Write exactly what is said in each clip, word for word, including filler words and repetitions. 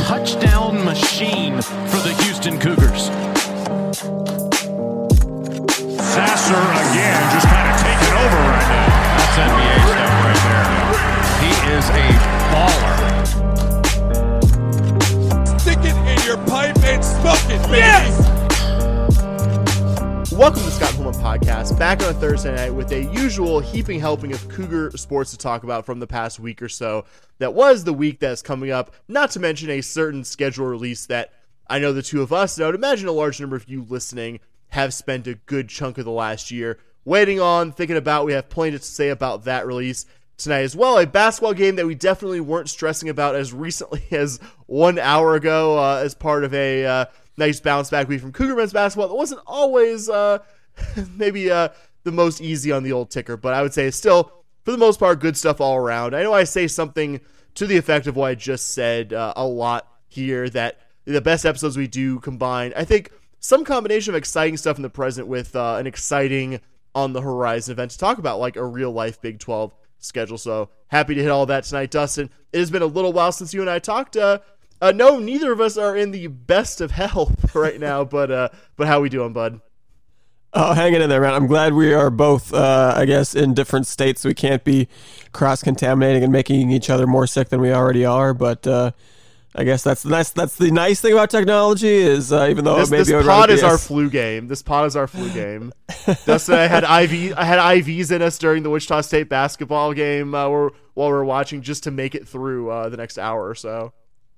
touchdown machine for the Houston Cougars. Sasser again, just kind of taking over right now. That's N B A stuff right there. He is a baller. Stick it in your pipe and smoke it, baby. Yes! Welcome to the Scott Holman Podcast, back on a Thursday night with a usual heaping helping of Cougar sports to talk about from the past week or so. That was the week that's coming up, not to mention a certain schedule release that I know the two of us, and I would imagine a large number of you listening have spent a good chunk of the last year waiting on, thinking about. We have plenty to say about that release tonight as well. A basketball game that we definitely weren't stressing about as recently as one hour ago uh, as part of a uh, nice bounce back week from Cougar men's basketball. That wasn't always uh, maybe uh, the most easy on the old ticker, but I would say it's still, for the most part, good stuff all around. I know I say something to the effect of what I just said uh, a lot here, that the best episodes we do combine, I think, some combination of exciting stuff in the present with uh, an exciting on the horizon event to talk about, like a real life Big twelve schedule. So happy to hit all that tonight, Dustin. It has been a little while since you and I talked. Uh, uh, no, neither of us are in the best of health right now, but uh, but how we doing, bud? Oh, hanging in there, man. I'm glad we are both, uh, I guess, in different states. We can't be cross-contaminating and making each other more sick than we already are, but uh, I guess that's the nice, that's the nice thing about technology is uh, even though this, maybe this pod is our flu game. This pod is our flu game. Dustin, I had I V, I had I Vs in us during the Wichita State basketball game uh, while we were watching, just to make it through uh, the next hour or so.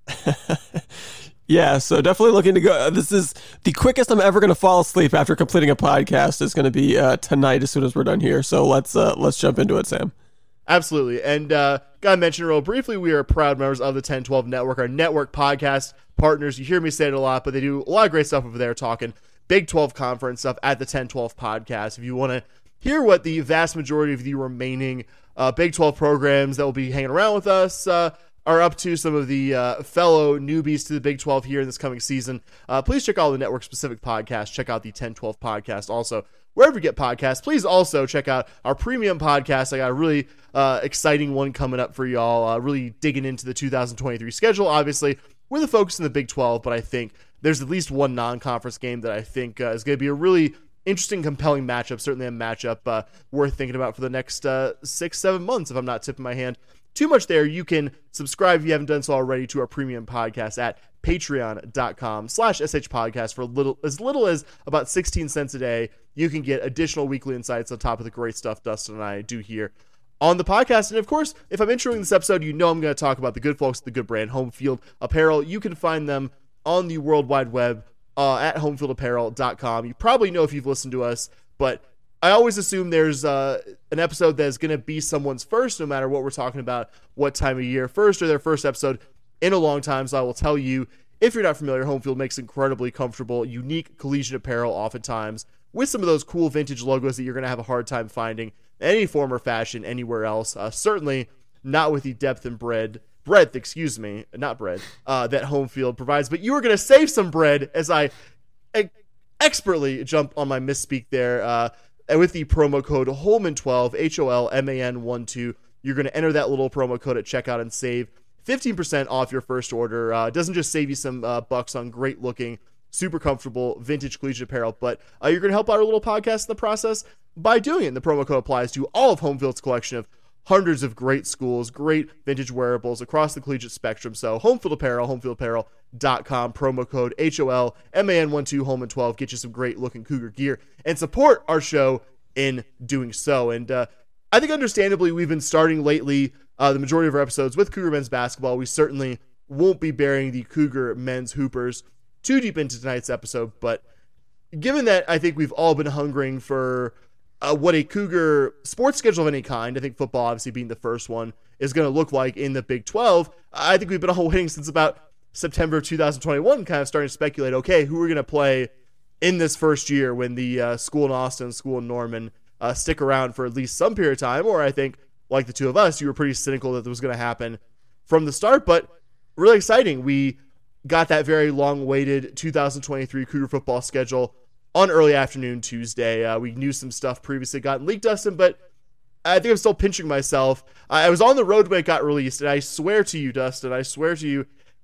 Yeah, so definitely looking to go. This is the quickest I'm ever going to fall asleep after completing a podcast. Is going to be uh, tonight as soon as we're done here. So let's uh, let's jump into it, Sam. Absolutely. And uh, gotta mention real briefly, we are proud members of the ten twelve Network, our network podcast partners. You hear me say it a lot, but they do a lot of great stuff over there talking Big twelve conference stuff at the ten twelve podcast. If you want to hear what the vast majority of the remaining uh, Big twelve programs that will be hanging around with us uh, are up to, some of the uh, fellow newbies to the Big twelve here in this coming season, uh, please check out the network-specific podcasts. Check out the ten twelve podcast also. Wherever you get podcasts, please also check out our premium podcast. I got a really uh, exciting one coming up for y'all, uh, really digging into the two thousand twenty-three schedule. Obviously, we're the focus in the Big twelve, but I think there's at least one non-conference game that I think uh, is going to be a really interesting, compelling matchup, certainly a matchup uh, worth thinking about for the next uh, six, seven months, if I'm not tipping my hand too much there. You can subscribe, if you haven't done so already, to our premium podcast at patreon.com slash sh podcast for little, as little as about sixteen cents a day. You can get additional weekly insights on top of the great stuff Dustin and I do here on the podcast. And of course, if I'm introing this episode, you know I'm going to talk about the good folks at the Good Brand Home Field Apparel. You can find them on the World Wide Web uh, at home field apparel dot com. You probably know if you've listened to us, but I always assume there's uh, an episode that's going to be someone's first, no matter what we're talking about, what time of year, first or their first episode in a long time. So I will tell you, if you're not familiar, Home Field makes incredibly comfortable, unique collegiate apparel, oftentimes with some of those cool vintage logos that you're going to have a hard time finding in any form or fashion anywhere else. Uh, certainly not with the depth and breadth, breadth, excuse me, not bread, uh, that Home Field provides. But you are going to save some bread as I e- expertly jump on my misspeak there. Uh, And with the promo code Holman twelve, H O L M A N one two, you're going to enter that little promo code at checkout and save fifteen percent off your first order. Uh, it doesn't just save you some uh, bucks on great looking, super comfortable vintage collegiate apparel, but uh, you're going to help out our little podcast in the process by doing it. And the promo code applies to all of Home Field's collection of hundreds of great schools, great vintage wearables across the collegiate spectrum. So Home Field Apparel, home field apparel dot com, promo code H O L M A N one two, Holman twelve, get you some great looking Cougar gear and support our show in doing so. And uh, I think understandably we've been starting lately uh, the majority of our episodes with Cougar men's basketball. We certainly won't be burying the Cougar men's hoopers too deep into tonight's episode, but given that I think we've all been hungering for Uh, what a Cougar sports schedule of any kind, I think football obviously being the first one, is going to look like in the Big twelve. I think we've been all waiting since about September of two thousand twenty-one, kind of starting to speculate, okay, who are going to play in this first year when the uh, school in Austin, school in Norman uh, stick around for at least some period of time. Or I think, like the two of us, you were pretty cynical that it was going to happen from the start, but really exciting. We got that very long-awaited two thousand twenty-three Cougar football schedule on early afternoon Tuesday. Uh, we knew some stuff previously gotten leaked, Dustin, but I think I'm still pinching myself. I was on the road when it got released, and I swear to you, Dustin, I swear to you,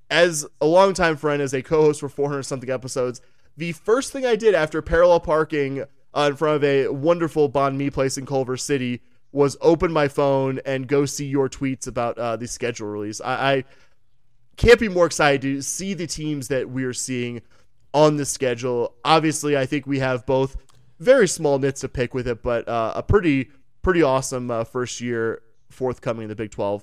as a longtime friend, as a co-host for four hundred something episodes, the first thing I did after parallel parking uh, in front of a wonderful Banh Mi place in Culver City was open my phone and go see your tweets about uh, the schedule release. I, I can't be more excited to see the teams that we're seeing on the schedule. Obviously, I think we have both very small nits to pick with it, but uh, a pretty pretty awesome uh, first year forthcoming in the Big twelve.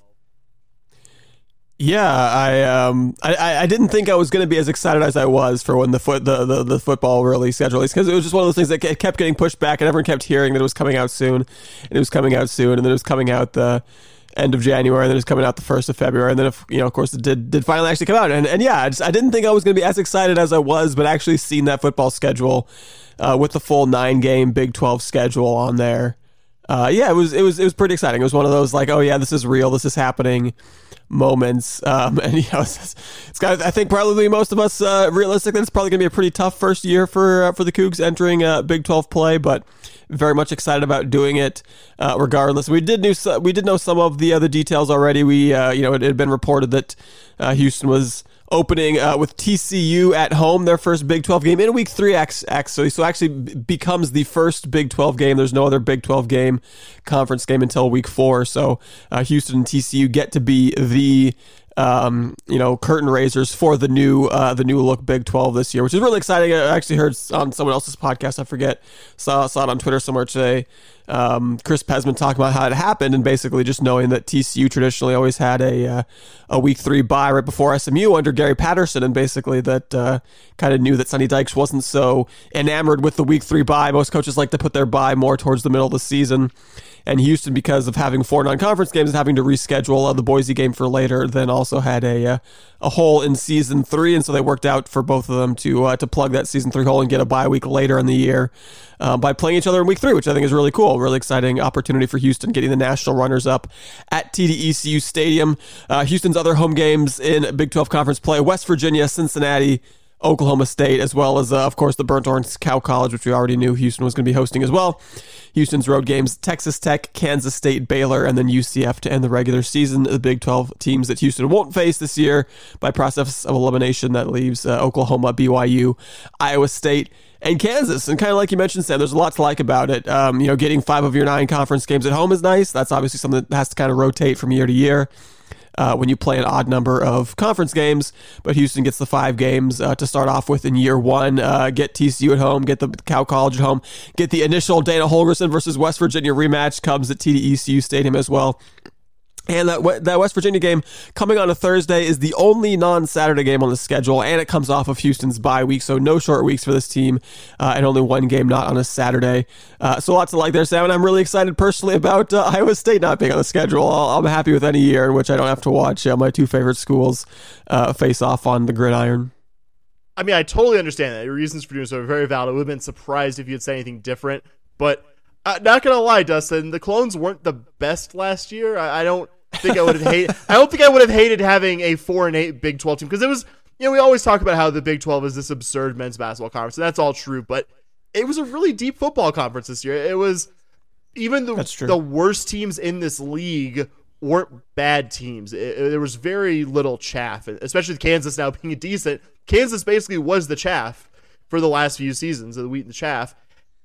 Yeah, I um I, I didn't think I was going to be as excited as I was for when the foot the, the, the football release schedule released, because it was just one of those things that kept getting pushed back, and everyone kept hearing that it was coming out soon, and it was coming out soon, and then it was coming out the end of January, and then it was coming out the first of February, and then if, you know, of course, it did did finally actually come out, and and yeah, I, just, I didn't think I was going to be as excited as I was, but actually seeing that football schedule uh, with the full nine game Big twelve schedule on there, uh, yeah, it was it was it was pretty exciting. It was one of those like, oh yeah, this is real, this is happening moments, um, and you know, it's, it's got. I think probably most of us uh, realistic that it's probably going to be a pretty tough first year for uh, for the Cougs entering uh, Big twelve play, but very much excited about doing it uh, regardless. We did know we did know some of the other details already. We uh, you know it had been reported that uh, Houston was opening uh, with T C U at home, their first Big twelve game in week three. X, X so so actually becomes the first Big twelve game. There's no other Big twelve game conference game until week four. So uh, Houston and T C U get to be the um, you know curtain raisers for the new uh, the new look Big twelve this year, which is really exciting. I actually heard on someone else's podcast, I forget, saw saw it on Twitter somewhere today. Um, Chris Pesman talking about how it happened, and basically just knowing that T C U traditionally always had a uh, a week three bye right before S M U under Gary Patterson, and basically that uh, kind of knew that Sonny Dykes wasn't so enamored with the week three bye. Most coaches like to put their bye more towards the middle of the season, and Houston, because of having four non-conference games and having to reschedule uh, the Boise game for later, then also had a uh, a hole in season three, and so they worked out for both of them to uh, to plug that season three hole and get a bye week later in the year uh, by playing each other in week three, which I think is really cool. Really exciting opportunity for Houston, getting the national runners-up at T D E C U Stadium. Uh, Houston's other home games in Big twelve conference play: West Virginia, Cincinnati, Oklahoma State, as well as, uh, of course, the Burnt Orange Cow College, which we already knew Houston was going to be hosting as well. Houston's road games: Texas Tech, Kansas State, Baylor, and then U C F to end the regular season. The Big twelve teams that Houston won't face this year by process of elimination, that leaves uh, Oklahoma, B Y U, Iowa State, and Kansas. And kind of like you mentioned, Sam, there's a lot to like about it. Um, you know, getting five of your nine conference games at home is nice. That's obviously something that has to kind of rotate from year to year uh, when you play an odd number of conference games. But Houston gets the five games uh, to start off with in year one. Uh, get T C U at home, get the Cow College at home, get the initial Dana Holgorsen versus West Virginia rematch comes at T D E C U Stadium as well. And that that West Virginia game coming on a Thursday is the only non-Saturday game on the schedule, and it comes off of Houston's bye week, so no short weeks for this team, uh, and only one game not on a Saturday. Uh, so lots to like there, Sam, and I'm really excited personally about uh, Iowa State not being on the schedule. I'll, I'm happy with any year in which I don't have to watch uh, my two favorite schools uh, face off on the gridiron. I mean, I totally understand that. Your reasons for doing so are very valid. I would have been surprised if you had said anything different, but uh, not going to lie, Dustin, the Clones weren't the best last year. I, I don't think I would have hated. I don't think I would have hated having a four and eight Big twelve team, because it was, you know, we always talk about how the Big twelve is this absurd men's basketball conference, and that's all true. But it was a really deep football conference this year. It was even the the worst teams in this league weren't bad teams. It, it, there was very little chaff, especially Kansas now being decent. Kansas basically was the chaff for the last few seasons, of the wheat and the chaff,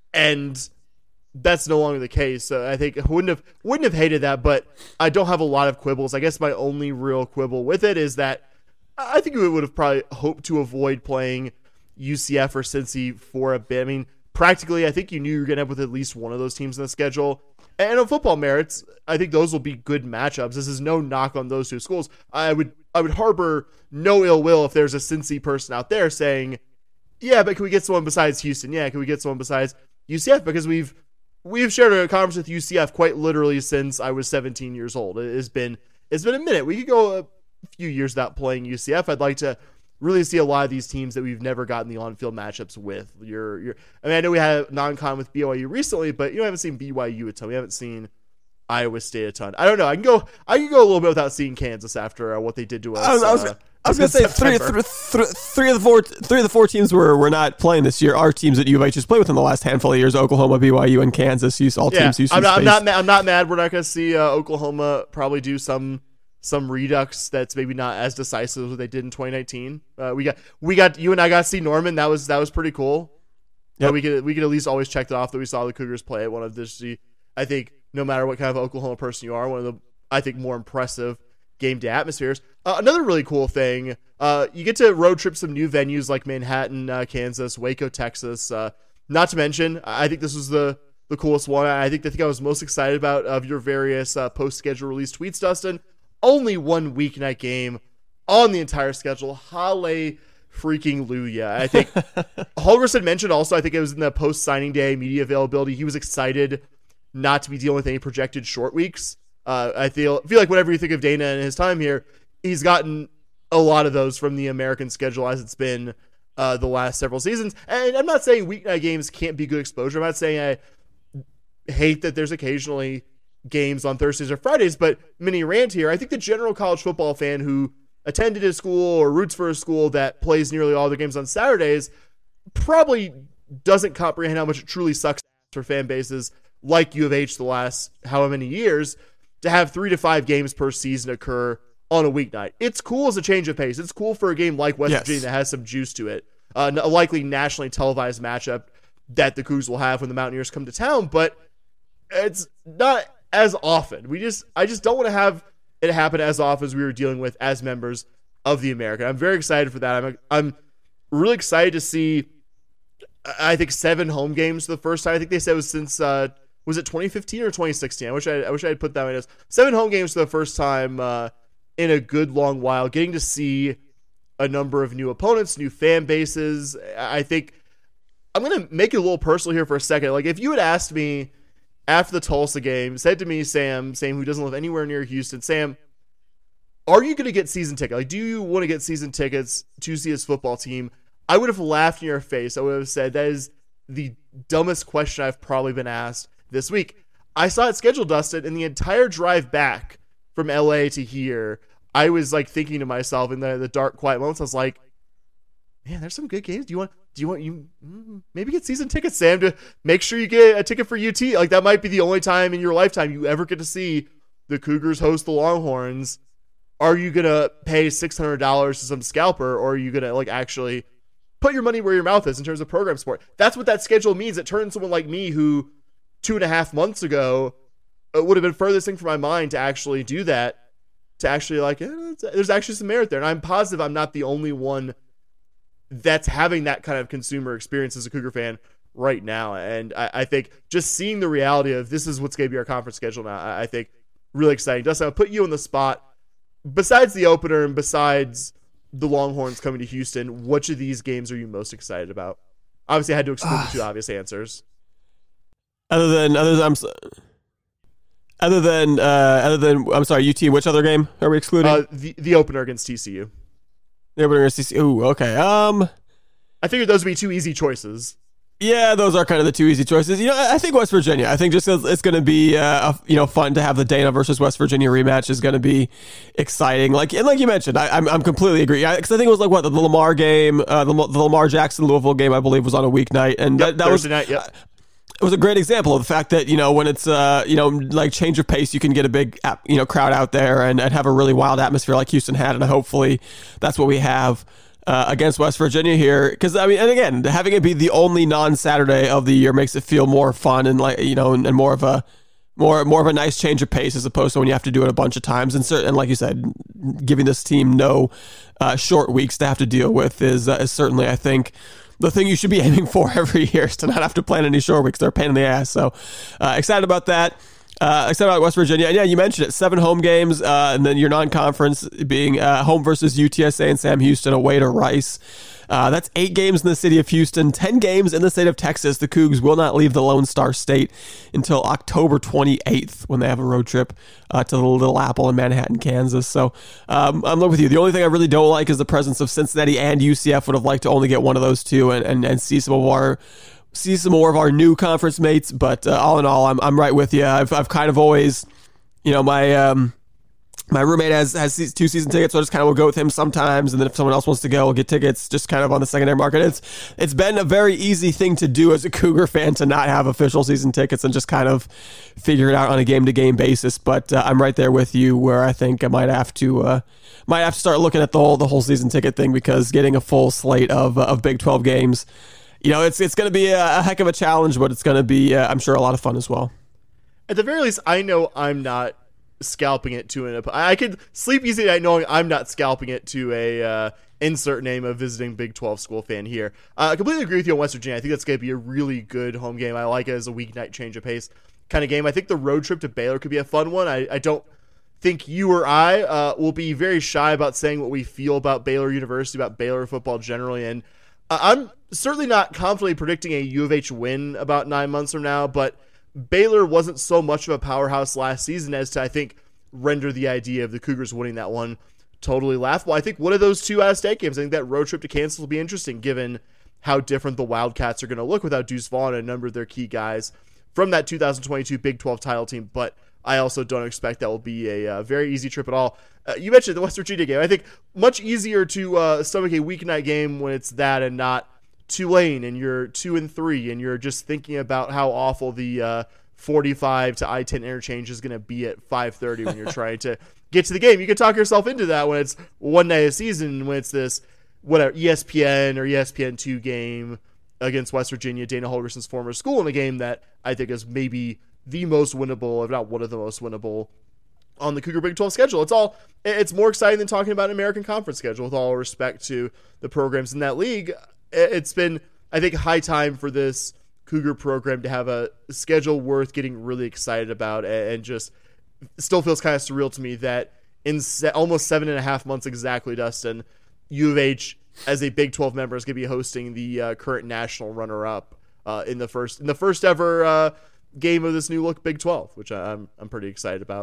and that's no longer the case. So I think I wouldn't have wouldn't have hated that, but I don't have a lot of quibbles. I guess my only real quibble with it is that I think we would have probably hoped to avoid playing U C F or Cincy for a bit. I mean, practically, I think you knew you were going to have with at least one of those teams in the schedule. And on football merits, I think those will be good matchups. This is no knock on those two schools. I would I would harbor no ill will if there's a Cincy person out there saying, yeah, but can we get someone besides Houston? Yeah, can we get someone besides U C F? Because we've We've shared a conference with U C F quite literally since I was seventeen years old. It has been it's been a minute. We could go a few years without playing U C F. I'd like to really see a lot of these teams that we've never gotten the on-field matchups with. You're, you're, I mean, I know we had a non-con with B Y U recently, but you haven't seen B Y U a ton. We haven't seen Iowa State a ton. I don't know. I can go. I can go a little bit without seeing Kansas after uh, what they did to us. I was, I was, uh, I was going to say three, three, three, three of the four, three of the four teams were were not playing this year. Are teams that U of H has played with in the last handful of years: Oklahoma, B Y U, and Kansas. All yeah, teams. I'm not, I'm not. I'm not mad. We're not going to see uh, Oklahoma probably do some some redux that's maybe not as decisive as what they did in twenty nineteen. Uh, we got we got you and I got to see Norman. That was that was pretty cool. Yeah, we could we could at least always check that off that we saw the Cougars play at one of the. I think no matter what kind of Oklahoma person you are, one of the I think more impressive game day atmospheres. Uh, another really cool thing, uh, you get to road trip some new venues like Manhattan, uh, Kansas, Waco, Texas. Uh, not to mention, I think this was the, the coolest one. I think the thing I was most excited about of your various uh, post-schedule release tweets, Dustin, only one weeknight game on the entire schedule. Halle freaking Luya. I think Holgorsen mentioned also, I think it was in the post-signing day media availability, he was excited not to be dealing with any projected short weeks. Uh, I feel feel like whenever you think of Dana and his time here, he's gotten a lot of those from the American schedule as it's been uh, the last several seasons. And I'm not saying weeknight games can't be good exposure. I'm not saying I hate that there's occasionally games on Thursdays or Fridays, but mini rant here. I think the general college football fan who attended a school or roots for a school that plays nearly all their games on Saturdays probably doesn't comprehend how much it truly sucks for fan bases like U of H the last however many years to have three to five games per season occur on a weeknight. It's cool as a change of pace. It's cool for a game like West yes. Virginia that has some juice to it. Uh, a likely nationally televised matchup that the Cougs will have when the Mountaineers come to town, but it's not as often. We just, I just don't want to have it happen as often as we were dealing with as members of the American. I'm very excited for that. I'm, I'm really excited to see, I think, seven home games for the first time. I think they said it was since, uh, was it twenty fifteen or twenty sixteen? I wish I, I wish I had put that in as seven home games for the first time uh, in a good long while. Getting to see a number of new opponents, new fan bases. I think I'm going to make it a little personal here for a second. Like if you had asked me after the Tulsa game, said to me, Sam, Sam, who doesn't live anywhere near Houston, Sam, are you going to get season tickets? Like, do you want to get season tickets to see this football team? I would have laughed in your face. I would have said that is the dumbest question I've probably been asked this week. I saw it scheduled, Dustin, and the entire drive back from L A to here, I was like thinking to myself in the, the dark, quiet moments, I was like, man, there's some good games. Do you want, do you want, you mm, maybe get season tickets, Sam, to make sure you get a ticket for U T? Like that might be the only time in your lifetime you ever get to see the Cougars host the Longhorns. Are you going to pay six hundred dollars to some scalper, or are you going to like actually put your money where your mouth is in terms of program support? That's what that schedule means. It turns someone like me who two and a half months ago, it would have been furthest thing from my mind to actually do that, to actually like, eh, there's actually some merit there. And I'm positive I'm not the only one that's having that kind of consumer experience as a Cougar fan right now. And I, I think just seeing the reality of this is what's going to be our conference schedule now, I, I think really exciting. Dustin, I'll put you on the spot. Besides the opener and besides the Longhorns coming to Houston, which of these games are you most excited about? Obviously, I had to exclude uh, the two obvious answers. Other than, other than, I'm so, other than, uh, other than, I'm sorry, U T. Which other game are we excluding? Uh, the the opener against T C U. The opener against T C U. Ooh, okay. Um, I figured those would be two easy choices. Yeah, those are kind of the two easy choices. You know, I think West Virginia. I think just because it's going to be, uh, you know, fun to have the Dana versus West Virginia rematch is going to be exciting. Like and like you mentioned, I, I'm I'm completely agree. Because I, I think it was like what the Lamar game, uh, the, the Lamar Jackson Louisville game, I believe, was on a weeknight, and yep, that, that Thursday was night, yep. It was a great example of the fact that, you know, when it's, uh, you know, like change of pace, you can get a big, you know, crowd out there and, and have a really wild atmosphere like Houston had. And hopefully that's what we have uh, against West Virginia here. Because, I mean, and again, having it be the only non-Saturday of the year makes it feel more fun and, like, you know, and, and more of a, more more of a nice change of pace as opposed to when you have to do it a bunch of times. And, certain, and like you said, giving this team no uh, short weeks to have to deal with is, uh, is certainly, I think, the thing you should be aiming for every year is to not have to plan any short weeks. They're a pain in the ass. So uh, excited about that. Uh, excited about West Virginia. And yeah, you mentioned it. Seven home games, uh, and then your non-conference being uh, home versus U T S A and Sam Houston, away to Rice. Uh, that's eight games in the city of Houston, ten games in the state of Texas. The Cougs will not leave the Lone Star State until October twenty-eighth when they have a road trip uh, to the Little Apple in Manhattan, Kansas. So um, I'm with you. The only thing I really don't like is the presence of Cincinnati and U C F. Would have liked to only get one of those two and, and, and see some of our see some more of our new conference mates. But uh, all in all, I'm I'm right with you. I've I've kind of always, you know, my um, My roommate has has two season tickets, so I just kind of will go with him sometimes, and then if someone else wants to go, we'll get tickets just kind of on the secondary market. It's it's been a very easy thing to do as a Cougar fan to not have official season tickets and just kind of figure it out on a game to game basis. But uh, I'm right there with you, where I think I might have to uh, might have to start looking at the whole the whole season ticket thing, because getting a full slate of uh, of Big twelve games, you know, it's it's going to be a, a heck of a challenge, but it's going to be uh, I'm sure a lot of fun as well. At the very least, I know I'm not scalping it to an I could sleep easy at night knowing I'm not scalping it to a uh, insert name of visiting Big twelve school fan here. Uh, I completely agree with you on West Virginia. I think that's going to be a really good home game. I like it as a weeknight change of pace kind of game. I think the road trip to Baylor could be a fun one. I, I don't think you or I uh, will be very shy about saying what we feel about Baylor University, about Baylor football generally, and uh, I'm certainly not confidently predicting a U of H win about nine months from now, but Baylor wasn't so much of a powerhouse last season as to, I think, render the idea of the Cougars winning that one totally laughable. I think one of those two out-of-state games, I think that road trip to Kansas will be interesting given how different the Wildcats are going to look without Deuce Vaughn and a number of their key guys from that two thousand twenty-two Big twelve title team, but I also don't expect that will be a uh, very easy trip at all. Uh, you mentioned the West Virginia game. I think much easier to uh, stomach a weeknight game when it's that and not Tulane and you're two and three and you're just thinking about how awful the uh, forty-five to I ten interchange is going to be at five thirty when you're trying to get to the game. You can talk yourself into that when it's one night a season, when it's this whatever E S P N or E S P N two game against West Virginia, Dana Holgerson's former school, in a game that I think is maybe the most winnable, if not one of the most winnable on the Cougar Big twelve schedule. It's all it's more exciting than talking about an American Conference schedule, with all respect to the programs in that league. It's been, I think, high time for this Cougar program to have a schedule worth getting really excited about, and just still feels kind of surreal to me that in se- almost seven and a half months exactly, Dustin, U of H as a Big twelve member is going to be hosting the uh, current national runner-up uh, in the first in the first ever uh, game of this new look Big twelve, which I'm I'm pretty excited about.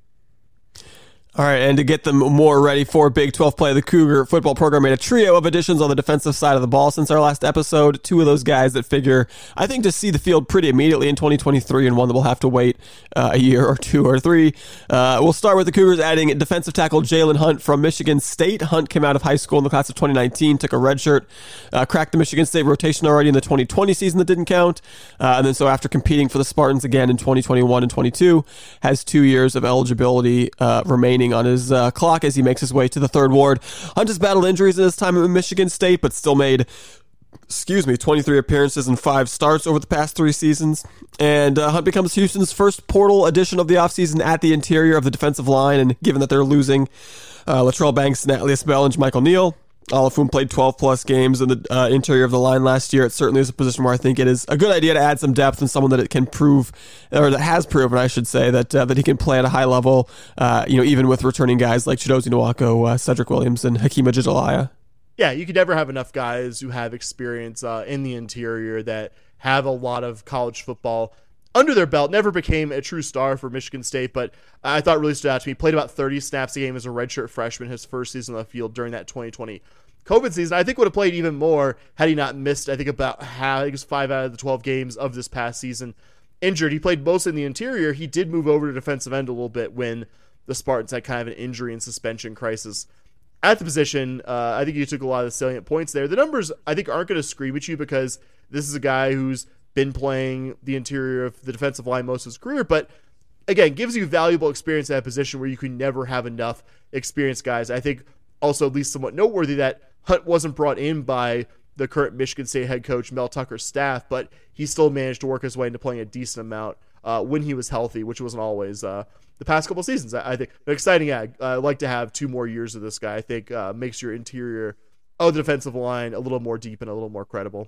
All right, and to get them more ready for Big twelve play, the Cougar football program made a trio of additions on the defensive side of the ball since our last episode. Two of those guys that figure, I think, to see the field pretty immediately in twenty twenty-three, and one that will have to wait uh, a year or two or three. Uh, we'll start with the Cougars adding defensive tackle Jalen Hunt from Michigan State. Hunt came out of high school in the class of twenty nineteen, took a redshirt, uh, cracked the Michigan State rotation already in the twenty twenty season that didn't count, uh, and then so after competing for the Spartans again in twenty twenty-one and twenty-two, has two years of eligibility uh, remaining on his uh, clock as he makes his way to the third ward. Hunt has battled injuries in his time at Michigan State, but still made, excuse me, twenty-three appearances and five starts over the past three seasons. And uh, Hunt becomes Houston's first portal addition of the offseason at the interior of the defensive line. And given that they're losing uh, Latrell Banks, Natlius Bell, and Michael Neal, all of whom played twelve plus games in the uh, interior of the line last year, it certainly is a position where I think it is a good idea to add some depth and someone that it can prove, or that has proven, I should say, that uh, that he can play at a high level, uh, you know, even with returning guys like Chidozie Nwako, uh, Cedric Williams, and Hakeem Ajijalaya. Yeah, you could never have enough guys who have experience uh, in the interior that have a lot of college football under their belt. Never became a true star for Michigan State, but I thought really stood out to me. Played about thirty snaps a game as a redshirt freshman his first season on the field during that twenty twenty COVID season. I think would have played even more had he not missed, I think, about half, I think it was five out of the twelve games of this past season injured. He played most in the interior. He did move over to defensive end a little bit when the Spartans had kind of an injury and suspension crisis at the position. Uh, I think you took a lot of the salient points there. The numbers, I think, aren't going to scream at you because this is a guy who's been playing the interior of the defensive line most of his career, but again, gives you valuable experience at a position where you can never have enough experienced guys. I think also at least somewhat noteworthy that Hunt wasn't brought in by the current Michigan State head coach Mel Tucker's staff, but he still managed to work his way into playing a decent amount uh, when he was healthy, which wasn't always uh, the past couple seasons. I, I think an exciting ad. Uh, I'd like to have two more years of this guy. I think uh, makes your interior of the defensive line a little more deep and a little more credible.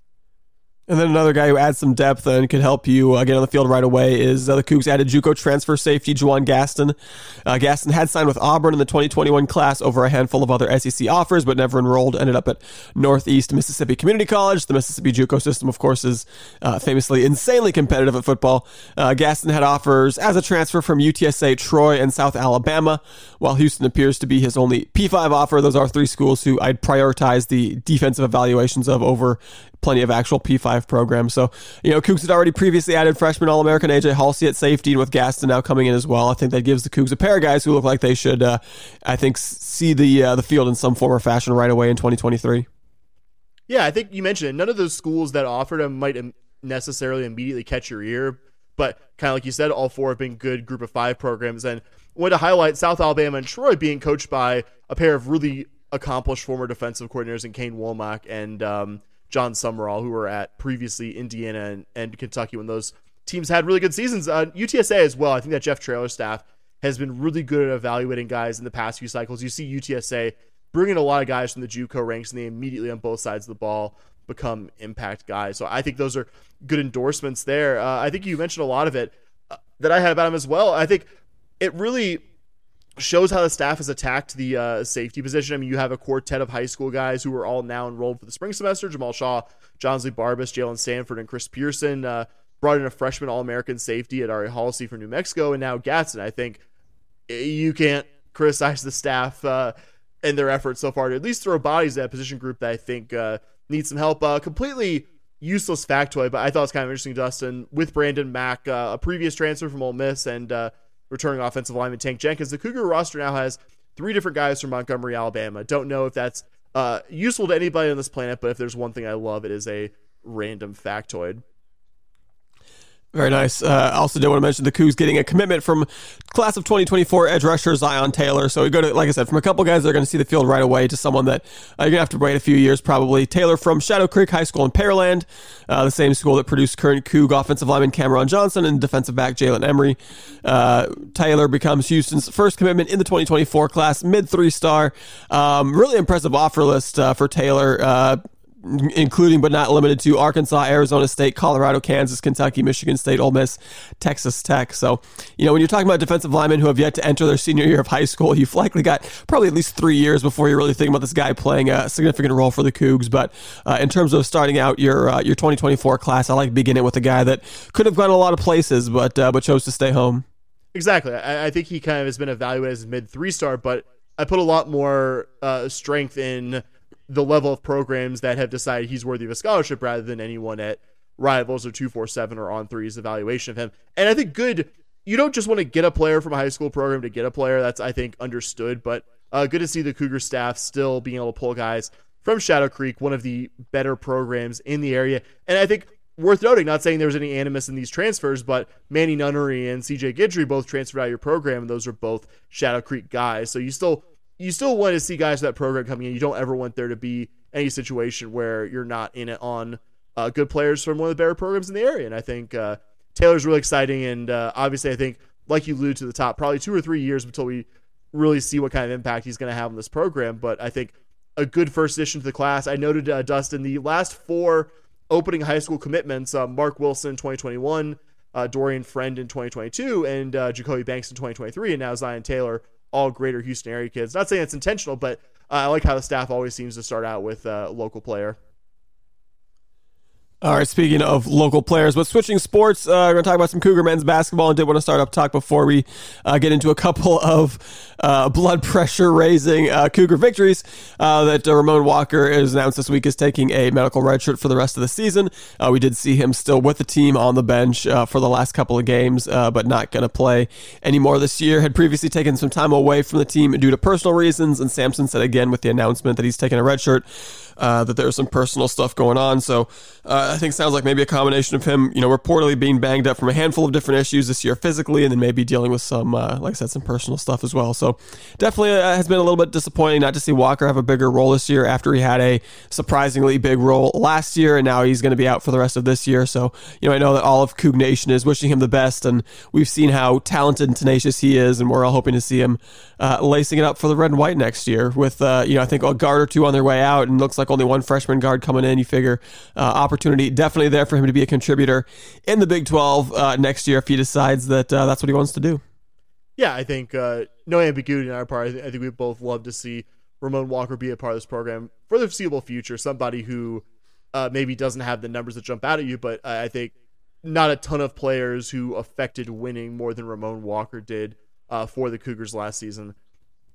And then another guy who adds some depth and could help you uh, get on the field right away is uh, the Cougs added JUCO transfer safety Juwan Gaston. Uh, Gaston had signed with Auburn in the twenty twenty-one class over a handful of other S E C offers, but never enrolled. Ended up at Northeast Mississippi Community College. The Mississippi JUCO system, of course, is uh, famously insanely competitive at football. Uh, Gaston had offers as a transfer from U T S A, Troy, and South Alabama, while Houston appears to be his only P five offer. Those are three schools who I'd prioritize the defensive evaluations of over plenty of actual P five programs. So, you know, Cougs had already previously added freshman All-American A J Halsey at safety, and with Gaston now coming in as well, I think that gives the Cougs a pair of guys who look like they should, uh, I think, see the uh, the field in some form or fashion right away in twenty twenty-three. Yeah, I think you mentioned it. None of those schools that offered him might necessarily immediately catch your ear, but kind of like you said, all four have been good group of five programs. And I wanted to highlight South Alabama and Troy being coached by a pair of really accomplished former defensive coordinators in Kane Womack and um, John Summerall, who were at previously Indiana and, and Kentucky when those teams had really good seasons. Uh, U T S A as well. I think that Jeff Traylor's staff has been really good at evaluating guys in the past few cycles. You see U T S A bringing a lot of guys from the JUCO ranks, and they immediately on both sides of the ball become impact guys. So I think those are good endorsements there. Uh, I think you mentioned a lot of it uh, that I had about him as well. I think it really shows how the staff has attacked the uh, safety position. I mean, you have a quartet of high school guys who are all now enrolled for the spring semester. Jamal Shaw, Johnsley Barbas, Jalen Sanford, and Chris Pearson. Uh, brought in a freshman All-American safety at Ari Halsey for New Mexico, and now Gadsden. I think you can't criticize the staff uh, and their efforts so far to at least throw bodies at a position group that I think uh, needs some help. Uh, completely useless factoid, but I thought it was kind of interesting, Dustin, with Brandon Mack, uh, a previous transfer from Ole Miss, and uh, returning offensive lineman Tank Jenkins. The Cougar roster now has three different guys from Montgomery, Alabama. Don't know if that's uh, useful to anybody on this planet, but if there's one thing I love, it is a random factoid. Very nice. Uh, I also did want to mention the Cougs getting a commitment from class of twenty twenty-four edge rusher Zion Taylor. So we go to, like I said, from a couple guys that are going to see the field right away to someone that uh, you're going to have to wait a few years probably. Taylor from Shadow Creek High School in Pearland, uh, the same school that produced current Coug offensive lineman Cameron Johnson and defensive back Jalen Emery. Uh, Taylor becomes Houston's first commitment in the twenty twenty-four class, mid three-star. Um, really impressive offer list uh, for Taylor. Uh, including but not limited to Arkansas, Arizona State, Colorado, Kansas, Kentucky, Michigan State, Ole Miss, Texas Tech. So, you know, when you're talking about defensive linemen who have yet to enter their senior year of high school, you've likely got probably at least three years before you're really thinking about this guy playing a significant role for the Cougs. But uh, in terms of starting out your uh, your twenty twenty-four class, I like beginning with a guy that could have gone a lot of places, but uh, but chose to stay home. Exactly. I, I think he kind of has been evaluated as a mid three-star, but I put a lot more uh, strength in the level of programs that have decided he's worthy of a scholarship rather than anyone at Rivals or two forty-seven or On three's evaluation of him. And I think good, you don't just want to get a player from a high school program to get a player. That's, I think, understood, but uh, good to see the Cougar staff still being able to pull guys from Shadow Creek, one of the better programs in the area. And I think worth noting, not saying there was any animus in these transfers, but Manny Nunnery and C J Guidry both transferred out of your program, and those are both Shadow Creek guys. So you still You still want to see guys from that program coming in. You don't ever want there to be any situation where you're not in it on uh, good players from one of the better programs in the area. And I think uh, Taylor's really exciting. And uh, obviously, I think, like you alluded to the top, probably two or three years until we really see what kind of impact he's going to have on this program. But I think a good first addition to the class. I noted, uh, Dustin, the last four opening high school commitments, uh, Mark Wilson in twenty twenty-one, uh, Dorian Friend in twenty twenty-two, and uh, Jacoby Banks in twenty twenty-three, and now Zion Taylor, all greater Houston area kids. Not saying it's intentional, but uh, I like how the staff always seems to start out with a local player. All right, speaking of local players, but switching sports, uh, we're going to talk about some Cougar men's basketball, and did want to start up talk before we uh, get into a couple of uh, blood pressure raising uh, Cougar victories uh, that uh, Ramon Walker is announced this week is taking a medical redshirt for the rest of the season. Uh, we did see him still with the team on the bench uh, for the last couple of games, uh, but not going to play anymore this year. Had previously taken some time away from the team due to personal reasons, and Sampson said again with the announcement that he's taking a redshirt uh, that there's some personal stuff going on. So uh, I think it sounds like maybe a combination of him, you know, reportedly being banged up from a handful of different issues this year physically, and then maybe dealing with some, uh, like I said, some personal stuff as well. So definitely uh, has been a little bit disappointing not to see Walker have a bigger role this year after he had a surprisingly big role last year, and now he's going to be out for the rest of this year. So, you know, I know that all of Coug Nation is wishing him the best, and we've seen how talented and tenacious he is, and we're all hoping to see him uh, lacing it up for the red and white next year with, uh, you know, I think a guard or two on their way out, and looks like only one freshman guard coming in. You figure uh, opportunity definitely there for him to be a contributor in the Big twelve uh, next year if he decides that uh, that's what he wants to do. Yeah, I think uh, no ambiguity on our part. I, th- I think we both love to see Ramon Walker be a part of this program for the foreseeable future. Somebody who uh, maybe doesn't have the numbers that jump out at you, but I think not a ton of players who affected winning more than Ramon Walker did uh, for the Cougars last season.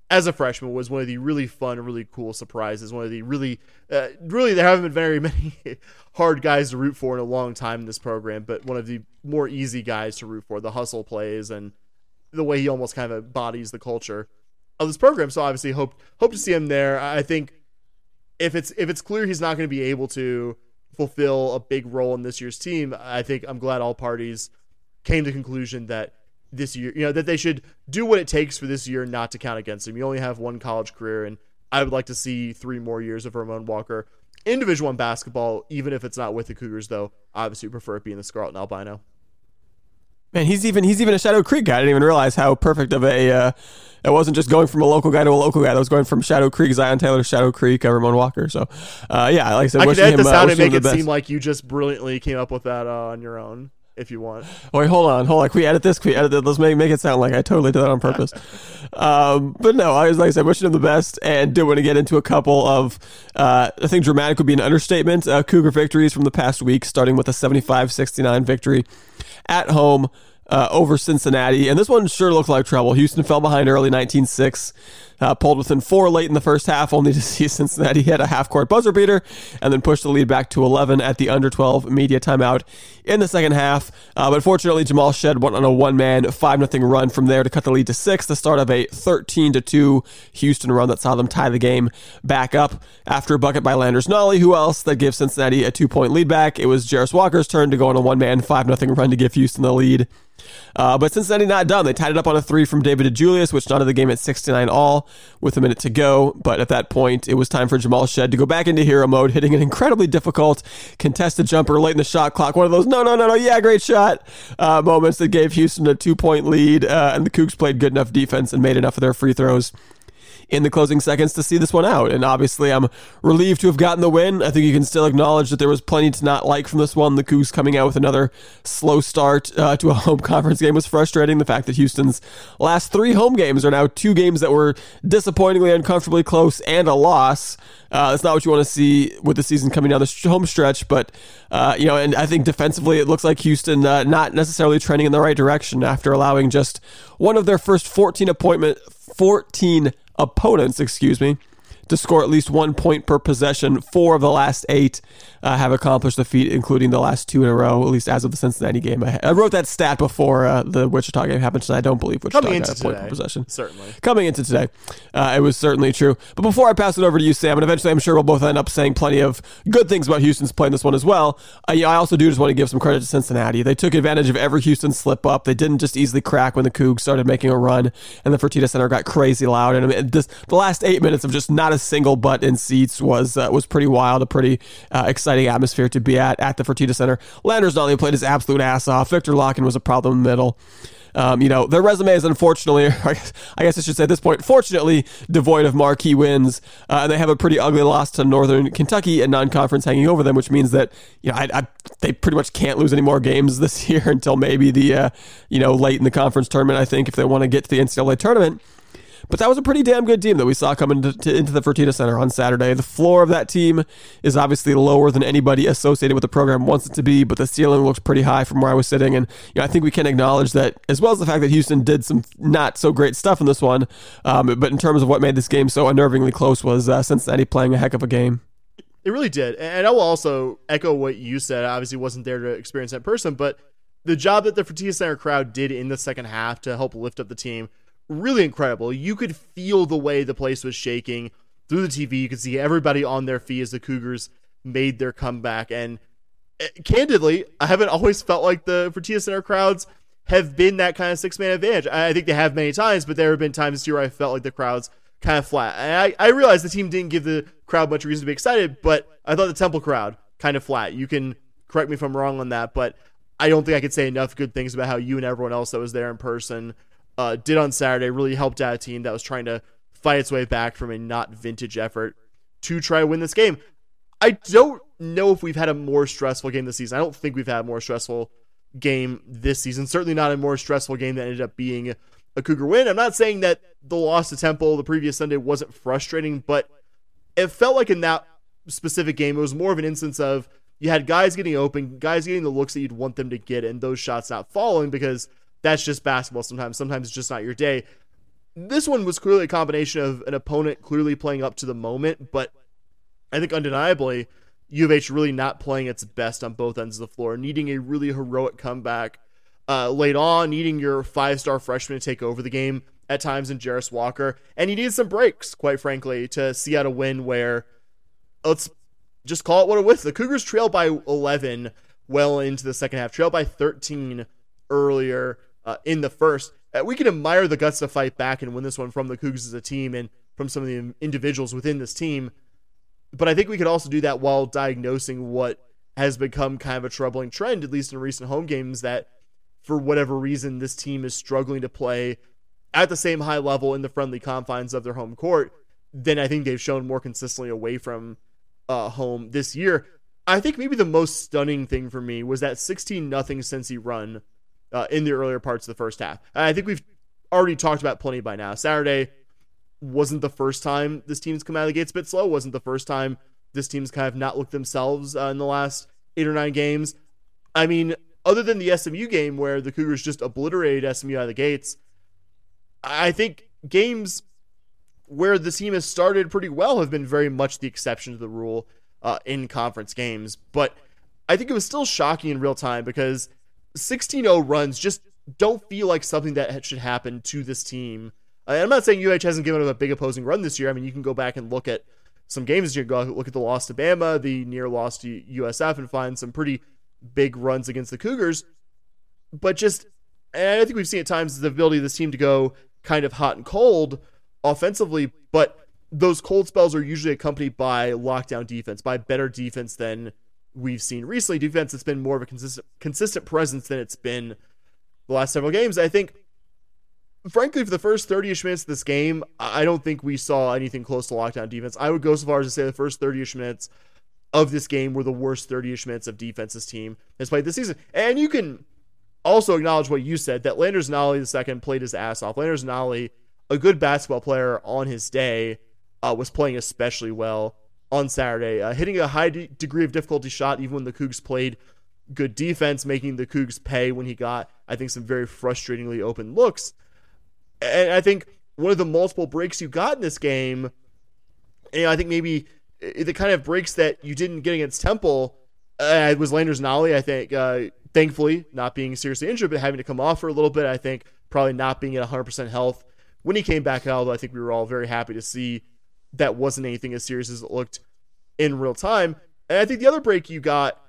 as a freshman, was one of the really fun, really cool surprises. One of the really, uh, really, there haven't been very many hard guys to root for in a long time in this program, but one of the more easy guys to root for. The hustle plays and the way he almost kind of embodies the culture of this program. So obviously, hope hope to see him there. I think if it's if it's clear he's not going to be able to fulfill a big role in this year's team, I think I'm glad all parties came to the conclusion that this year, you know, that they should do what it takes for this year not to count against him. You only have one college career, and I would like to see three more years of Ramon Walker in Division One basketball, even if it's not with the Cougars, though. Obviously, we prefer it being the Scarlet and Albino. Man, he's even he's even a Shadow Creek guy. I didn't even realize how perfect of a uh, it wasn't just going from a local guy to a local guy. That was going from Shadow Creek, Zion Taylor, to Shadow Creek, uh, Ramon Walker. So, uh, yeah, like I said, I wishing can edit him, this uh, out and wishing him make the it best. seem like you just brilliantly came up with that uh, on your own. If you want. Wait, hold on, hold on. Can we edit this? Can we edit it? Let's make make it sound like I totally did that on purpose. um, but no, I was like I said, wishing him the best, and did want to get into a couple of. Uh, I think dramatic would be an understatement. Uh, Cougar victories from the past week, starting with a seventy-five sixty-nine victory at home uh, over Cincinnati, and this one sure looked like trouble. Houston fell behind early, nineteen six. Uh, pulled within four late in the first half, only to see Cincinnati hit a half-court buzzer beater and then push the lead back to eleven at the under twelve media timeout in the second half. Uh, but fortunately, Jamal Shed went on a one-man five nothing run from there to cut the lead to six, the start of a thirteen to two Houston run that saw them tie the game back up after a bucket by Landers Nolley. Who else that gives Cincinnati a two-point lead back? It was Jarris Walker's turn to go on a one-man five nothing run to give Houston the lead. Uh, but Cincinnati not done. They tied it up on a three from David DeJulius, which knotted the game at sixty-nine all with a minute to go. But at that point, it was time for Jamal Shed to go back into hero mode, hitting an incredibly difficult contested jumper late in the shot clock. One of those, no, no, no, no, yeah, great shot uh, moments that gave Houston a two-point lead. Uh, and the Cougs played good enough defense and made enough of their free throws in the closing seconds to see this one out. And obviously, I'm relieved to have gotten the win. I think you can still acknowledge that there was plenty to not like from this one. The Cougs coming out with another slow start uh, to a home conference game was frustrating. The fact that Houston's last three home games are now two games that were disappointingly, uncomfortably close and a loss. Uh, that's not what you want to see with the season coming down the home stretch. But, uh, you know, and I think defensively, it looks like Houston uh, not necessarily trending in the right direction after allowing just one of their first fourteen appointment, fourteen opponents, excuse me, to score at least one point per possession. Four of the last eight uh, have accomplished the feat, including the last two in a row, at least as of the Cincinnati game. I, I wrote that stat before uh, the Wichita game happened, so I don't believe Wichita Coming got into a point today, per possession. certainly. Coming into today, uh, it was certainly true. But before I pass it over to you, Sam, and eventually I'm sure we'll both end up saying plenty of good things about Houston's play in this one as well, uh, yeah, I also do just want to give some credit to Cincinnati. They took advantage of every Houston slip up. They didn't just easily crack when the Cougs started making a run, and the Fertitta Center got crazy loud. And I mean, this, the last eight minutes of just not a single butt in seats was uh, was pretty wild, a pretty uh, exciting atmosphere to be at at the Fertitta Center. Landers Nolley played his absolute ass off. Victor Locken was a problem in the middle. Um, you know, their resume is unfortunately, I guess, I guess I should say at this point, fortunately devoid of marquee wins. Uh, and they have a pretty ugly loss to Northern Kentucky and non-conference hanging over them, which means that, you know, I, I, they pretty much can't lose any more games this year until maybe the, uh, you know, late in the conference tournament, I think, if they want to get to the N C double A tournament. But that was a pretty damn good team that we saw coming to, to, into the Fertitta Center on Saturday. The floor of that team is obviously lower than anybody associated with the program wants it to be, but the ceiling looks pretty high from where I was sitting. And you know, I think we can acknowledge that, as well as the fact that Houston did some not so great stuff in this one. Um, but in terms of what made this game so unnervingly close was uh, Cincinnati playing a heck of a game. It really did. And I will also echo what you said. I obviously wasn't there to experience that in person, but the job that the Fertitta Center crowd did in the second half to help lift up the team, really incredible. You could feel the way the place was shaking through the T V. You could see everybody on their feet as the Cougars made their comeback. And uh, candidly, I haven't always felt like the Fertitta Center crowds have been that kind of six-man advantage. I think they have many times, but there have been times too where I felt like the crowd's kind of flat. And I, I realized the team didn't give the crowd much reason to be excited, but I thought the Temple crowd kind of flat. You can correct me if I'm wrong on that, but I don't think I could say enough good things about how you and everyone else that was there in person Uh, did on Saturday, really helped out a team that was trying to fight its way back from a not vintage effort to try to win this game. I don't know if we've had a more stressful game this season. I don't think we've had a more stressful game this season. Certainly not a more stressful game that ended up being a Cougar win. I'm not saying that the loss to Temple the previous Sunday wasn't frustrating, but it felt like in that specific game, it was more of an instance of you had guys getting open, guys getting the looks that you'd want them to get, and those shots not falling because that's just basketball sometimes. Sometimes it's just not your day. this one was clearly a combination of an opponent clearly playing up to the moment, but I think undeniably U of H really not playing its best on both ends of the floor, needing a really heroic comeback uh, late on, needing your five-star freshman to take over the game at times in Jarris Walker, and you needed some breaks, quite frankly, to see out a win where, let's just call it what it was. The Cougars trailed by eleven well into the second half, trailed by thirteen earlier uh, in the first. Uh, we can admire the guts to fight back and win this one from the Cougars as a team and from some of the individuals within this team. But I think we could also do that while diagnosing what has become kind of a troubling trend, at least in recent home games, that for whatever reason, this team is struggling to play at the same high level in the friendly confines of their home court than I think they've shown more consistently away from uh, home this year. I think maybe the most stunning thing for me was that sixteen nothing Cincy run uh, in the earlier parts of the first half. I think we've already talked about plenty by now. Saturday wasn't the first time this team's come out of the gates a bit slow. Wasn't the first time this team's kind of not looked themselves uh, in the last eight or nine games. I mean, other than the S M U game where the Cougars just obliterated S M U out of the gates, I think games where the team has started pretty well have been very much the exception to the rule uh, in conference games. But I think it was still shocking in real time because sixteen oh runs just don't feel like something that should happen to this team. I'm not saying U H hasn't given them a big opposing run this year. I mean, you can go back and look at some games. You can go look at the loss to Bama, the near loss to U S F, and find some pretty big runs against the Cougars. But just, and I think we've seen at times the ability of this team to go kind of hot and cold offensively, but those cold spells are usually accompanied by lockdown defense, by better defense than we've seen recently. Defense that's been more of a consistent consistent presence than it's been the last several games. I think, frankly, for the first thirty-ish minutes of this game, I don't think we saw anything close to lockdown defense. I would go so far as to say the first thirty-ish minutes of this game were the worst thirty-ish minutes of defense this team has played this season. And you can also acknowledge what you said, that Landers Nolley the second played his ass off. Landers Nolley, a good basketball player on his day, uh, was playing especially well on Saturday, uh, hitting a high de- degree of difficulty shot even when the Cougs played good defense, making the Cougs pay when he got, I think, some very frustratingly open looks. And I think one of the multiple breaks you got in this game, and I think maybe the kind of breaks that you didn't get against Temple, uh, was Landers Nolley, I think, uh, thankfully, not being seriously injured, but having to come off for a little bit. I think probably not being at one hundred percent health when he came back out, although I think we were all very happy to see that wasn't anything as serious as it looked in real time. And I think the other break you got,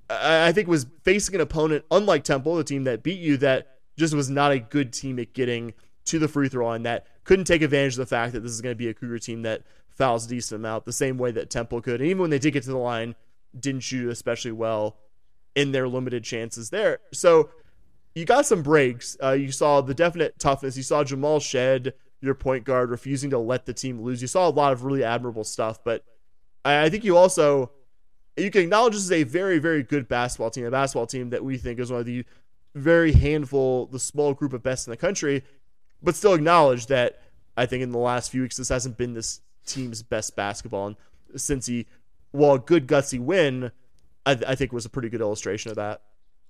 I think, was facing an opponent, unlike Temple, the team that beat you, that just was not a good team at getting to the free throw line, that couldn't take advantage of the fact that this is going to be a Cougar team that fouls a decent amount, the same way that Temple could. And even when they did get to the line, didn't shoot especially well in their limited chances there. So you got some breaks. Uh, you saw the definite toughness. You saw Jamal Shed, your point guard, refusing to let the team lose. You saw a lot of really admirable stuff, but I, I think you also, you can acknowledge this is a very, very good basketball team, a basketball team that we think is one of the very handful, the small group of best in the country, but still acknowledge that I think in the last few weeks, this hasn't been this team's best basketball. And since he, while a good gutsy win, I, I think was a pretty good illustration of that.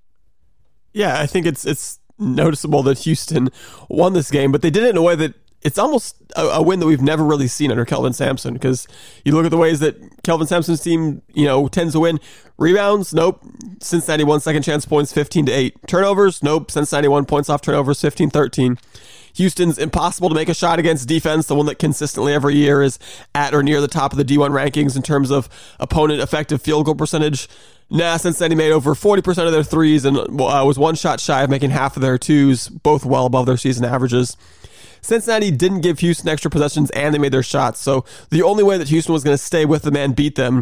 Yeah, I think it's it's noticeable that Houston won this game, but they did it in a way that it's almost a, a win that we've never really seen under Kelvin Sampson, because you look at the ways that Kelvin Sampson's team, you know, tends to win. Rebounds, nope. Cincinnati won second chance points fifteen to eight. Turnovers, nope. Cincinnati won points off turnovers fifteen thirteen. Houston's impossible to make a shot against defense, the one that consistently every year is at or near the top of the D one rankings in terms of opponent effective field goal percentage. Nah, Cincinnati made over forty percent of their threes and uh, was one shot shy of making half of their twos, both well above their season averages. Cincinnati didn't give Houston extra possessions, and they made their shots. So the only way that Houston was going to stay with them and beat them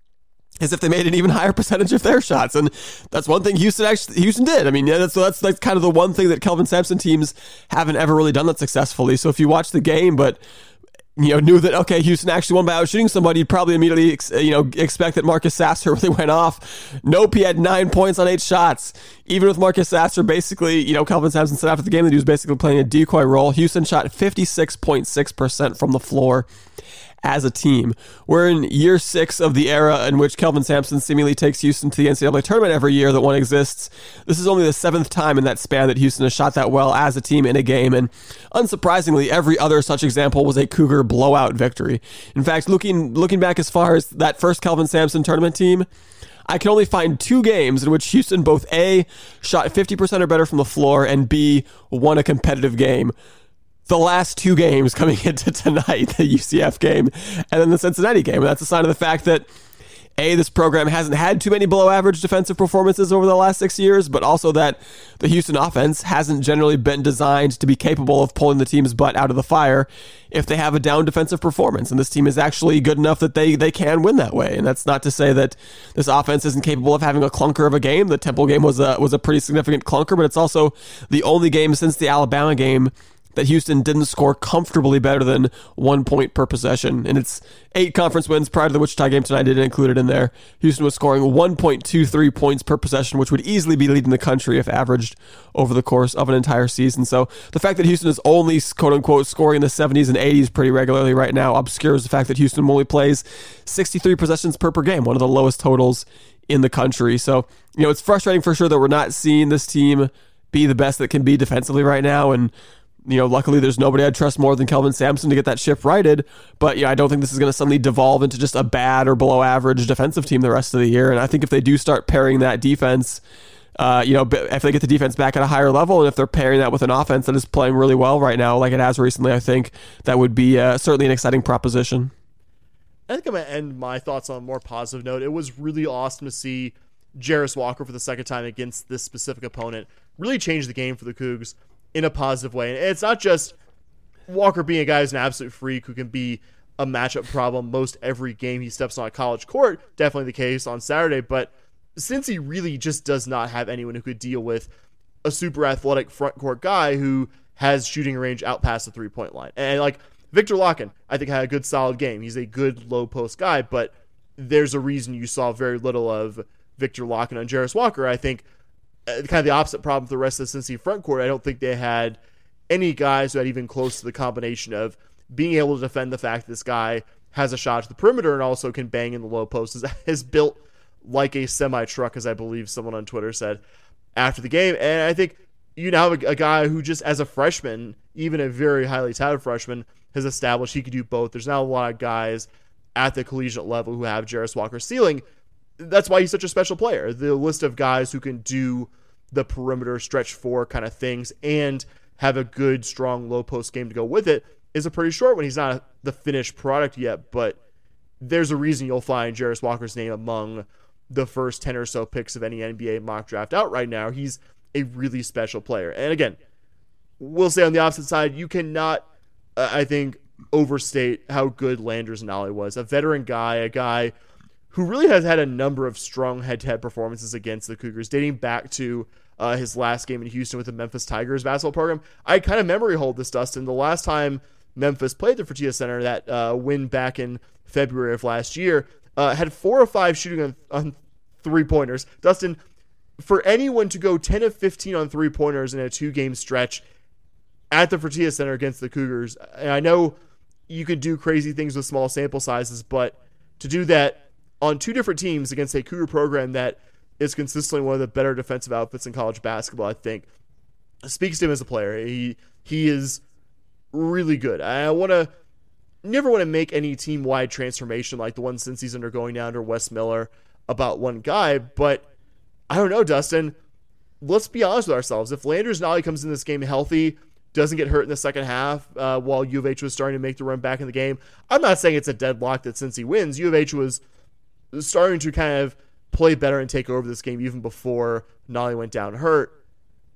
is if they made an even higher percentage of their shots. And that's one thing Houston actually Houston did. I mean, yeah, that's, that's like kind of the one thing that Kelvin Sampson teams haven't ever really done that successfully. So if you watch the game, but you know, knew that, okay, Houston actually won by out shooting somebody, you'd probably immediately, ex- you know, expect that Marcus Sasser really went off. Nope, he had nine points on eight shots. Even with Marcus Sasser, basically, you know, Kelvin Sampson said after the game that he was basically playing a decoy role. Houston shot fifty-six point six percent from the floor. as a team. We're in year six of the era in which Kelvin Sampson seemingly takes Houston to the N C double A tournament every year that one exists. This is only the seventh time in that span that Houston has shot that well as a team in a game, and unsurprisingly, every other such example was a Cougar blowout victory. In fact, looking looking back as far as that first Kelvin Sampson tournament team, I can only find two games in which Houston both A, shot fifty percent or better from the floor, and B, won a competitive game. The last two games coming into tonight, the U C F game and then the Cincinnati game. And that's a sign of the fact that, A, this program hasn't had too many below average defensive performances over the last six years, but also that the Houston offense hasn't generally been designed to be capable of pulling the team's butt out of the fire if they have a down defensive performance. And this team is actually good enough that they, they can win that way. And that's not to say that this offense isn't capable of having a clunker of a game. The Temple game was a, was a pretty significant clunker, but it's also the only game since the Alabama game that Houston didn't score comfortably better than one point per possession. And its eight conference wins prior to the Wichita game tonight didn't include it in there. Houston was scoring one point two three points per possession, which would easily be leading the country if averaged over the course of an entire season. So the fact that Houston is only, quote-unquote, scoring in the seventies and eighties pretty regularly right now obscures the fact that Houston only plays sixty-three possessions per per game, one of the lowest totals in the country. So, you know, it's frustrating for sure that we're not seeing this team be the best that can be defensively right now. And you know, luckily there's nobody I'd trust more than Kelvin Sampson to get that ship righted. But, you know, I don't think this is going to suddenly devolve into just a bad or below average defensive team the rest of the year. And I think if they do start pairing that defense, uh, you know, if they get the defense back at a higher level, and if they're pairing that with an offense that is playing really well right now, like it has recently, I think that would be uh, certainly an exciting proposition. I think I'm going to end my thoughts on a more positive note. It was really awesome to see Jarace Walker for the second time against this specific opponent really change the game for the Cougs in a positive way. And it's not just Walker being a guy who's an absolute freak who can be a matchup problem most every game he steps on a college court, definitely the case on Saturday, but since he really just does not have anyone who could deal with a super athletic front court guy who has shooting range out past the three-point line. And like Victor Locken, I think had a good solid game. He's a good low post guy, but there's a reason you saw very little of Victor Locken on Jarace Walker. I think kind of the opposite problem for the rest of the Cincinnati front court. I don't think they had any guys who had even close to the combination of being able to defend the fact that this guy has a shot to the perimeter and also can bang in the low post. Is, is built like a semi-truck, as I believe someone on Twitter said after the game. And I think you now have a, a guy who just as a freshman, even a very highly touted freshman, has established he could do both. There's not a lot of guys at the collegiate level who have Jarace Walker's ceiling. That's why he's such a special player. The list of guys who can do the perimeter stretch four kind of things and have a good, strong low post game to go with it is a pretty short one. He's not the finished product yet, but there's a reason you'll find Jarace Walker's name among the first ten or so picks of any N B A mock draft out right now. He's a really special player. And again, we'll say on the opposite side, you cannot, uh, I think, overstate how good Landers Nolley was. A veteran guy, a guy who really has had a number of strong head-to-head performances against the Cougars, dating back to uh, his last game in Houston with the Memphis Tigers basketball program. I kind of memory hold this, Dustin. The last time Memphis played the Fertitta Center, that uh, win back in February of last year, uh, had four or five shooting on, on three-pointers. Dustin, for anyone to go ten of fifteen on three-pointers in a two-game stretch at the Fertitta Center against the Cougars, and I know you can do crazy things with small sample sizes, but to do that on two different teams against a Cougar program that is consistently one of the better defensive outfits in college basketball, I think speaks to him as a player. He he is really good. I want to never want to make any team-wide transformation like the one since he's undergoing now under Wes Miller about one guy, but I don't know, Dustin. Let's be honest with ourselves. If Landers Nolley comes in this game healthy, doesn't get hurt in the second half uh, while U of H was starting to make the run back in the game, I'm not saying it's a deadlock that since he wins, U of H was starting to kind of play better and take over this game even before Nolley went down hurt.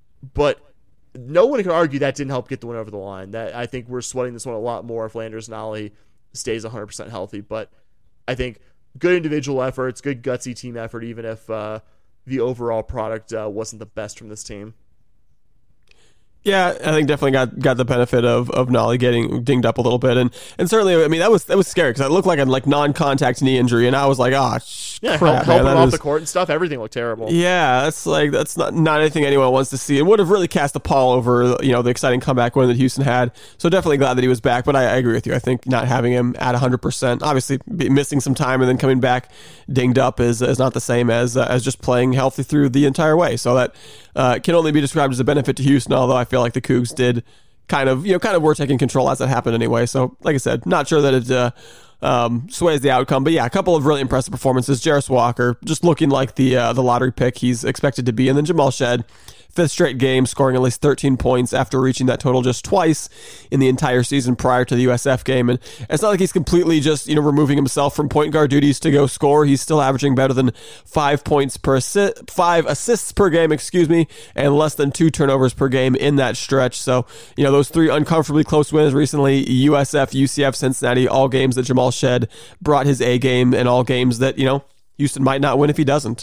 But no one can argue that didn't help get the win over the line. That I think we're sweating this one a lot more if Landers Nolley stays one hundred percent healthy. But I think good individual efforts, good gutsy team effort, even if uh, the overall product uh, wasn't the best from this team. Yeah, I think definitely got, got the benefit of of Nolly getting dinged up a little bit, and and certainly, I mean, that was that was scary because it looked like a like non-contact knee injury, and I was like, oh, sh- yeah, crap, help, helping man, him off is, the court and stuff. Everything looked terrible. Yeah, that's like that's not not anything anyone wants to see. It would have really cast a pall over you know the exciting comeback win that Houston had. So definitely glad that he was back. But I, I agree with you. I think not having him at one hundred percent, obviously missing some time and then coming back dinged up is is not the same as uh, as just playing healthy through the entire way. So that uh, can only be described as a benefit to Houston. Although I feel like the Cougs did. Kind of, you know, kind of were taking control as it happened anyway. So, like I said, not sure that it uh, um, sways the outcome, but yeah, a couple of really impressive performances. Jarris Walker just looking like the uh, the lottery pick he's expected to be, and then Jamal Shead, fifth straight game, scoring at least thirteen points after reaching that total just twice in the entire season prior to the U S F game. And it's not like he's completely just, you know, removing himself from point guard duties to go score. He's still averaging better than five points per assist, five assists per game, excuse me, and less than two turnovers per game in that stretch. So, you know, those three uncomfortably close wins recently, U S F, U C F, Cincinnati, all games that Jamal Shead brought his A game, and all games that, you know, Houston might not win if he doesn't.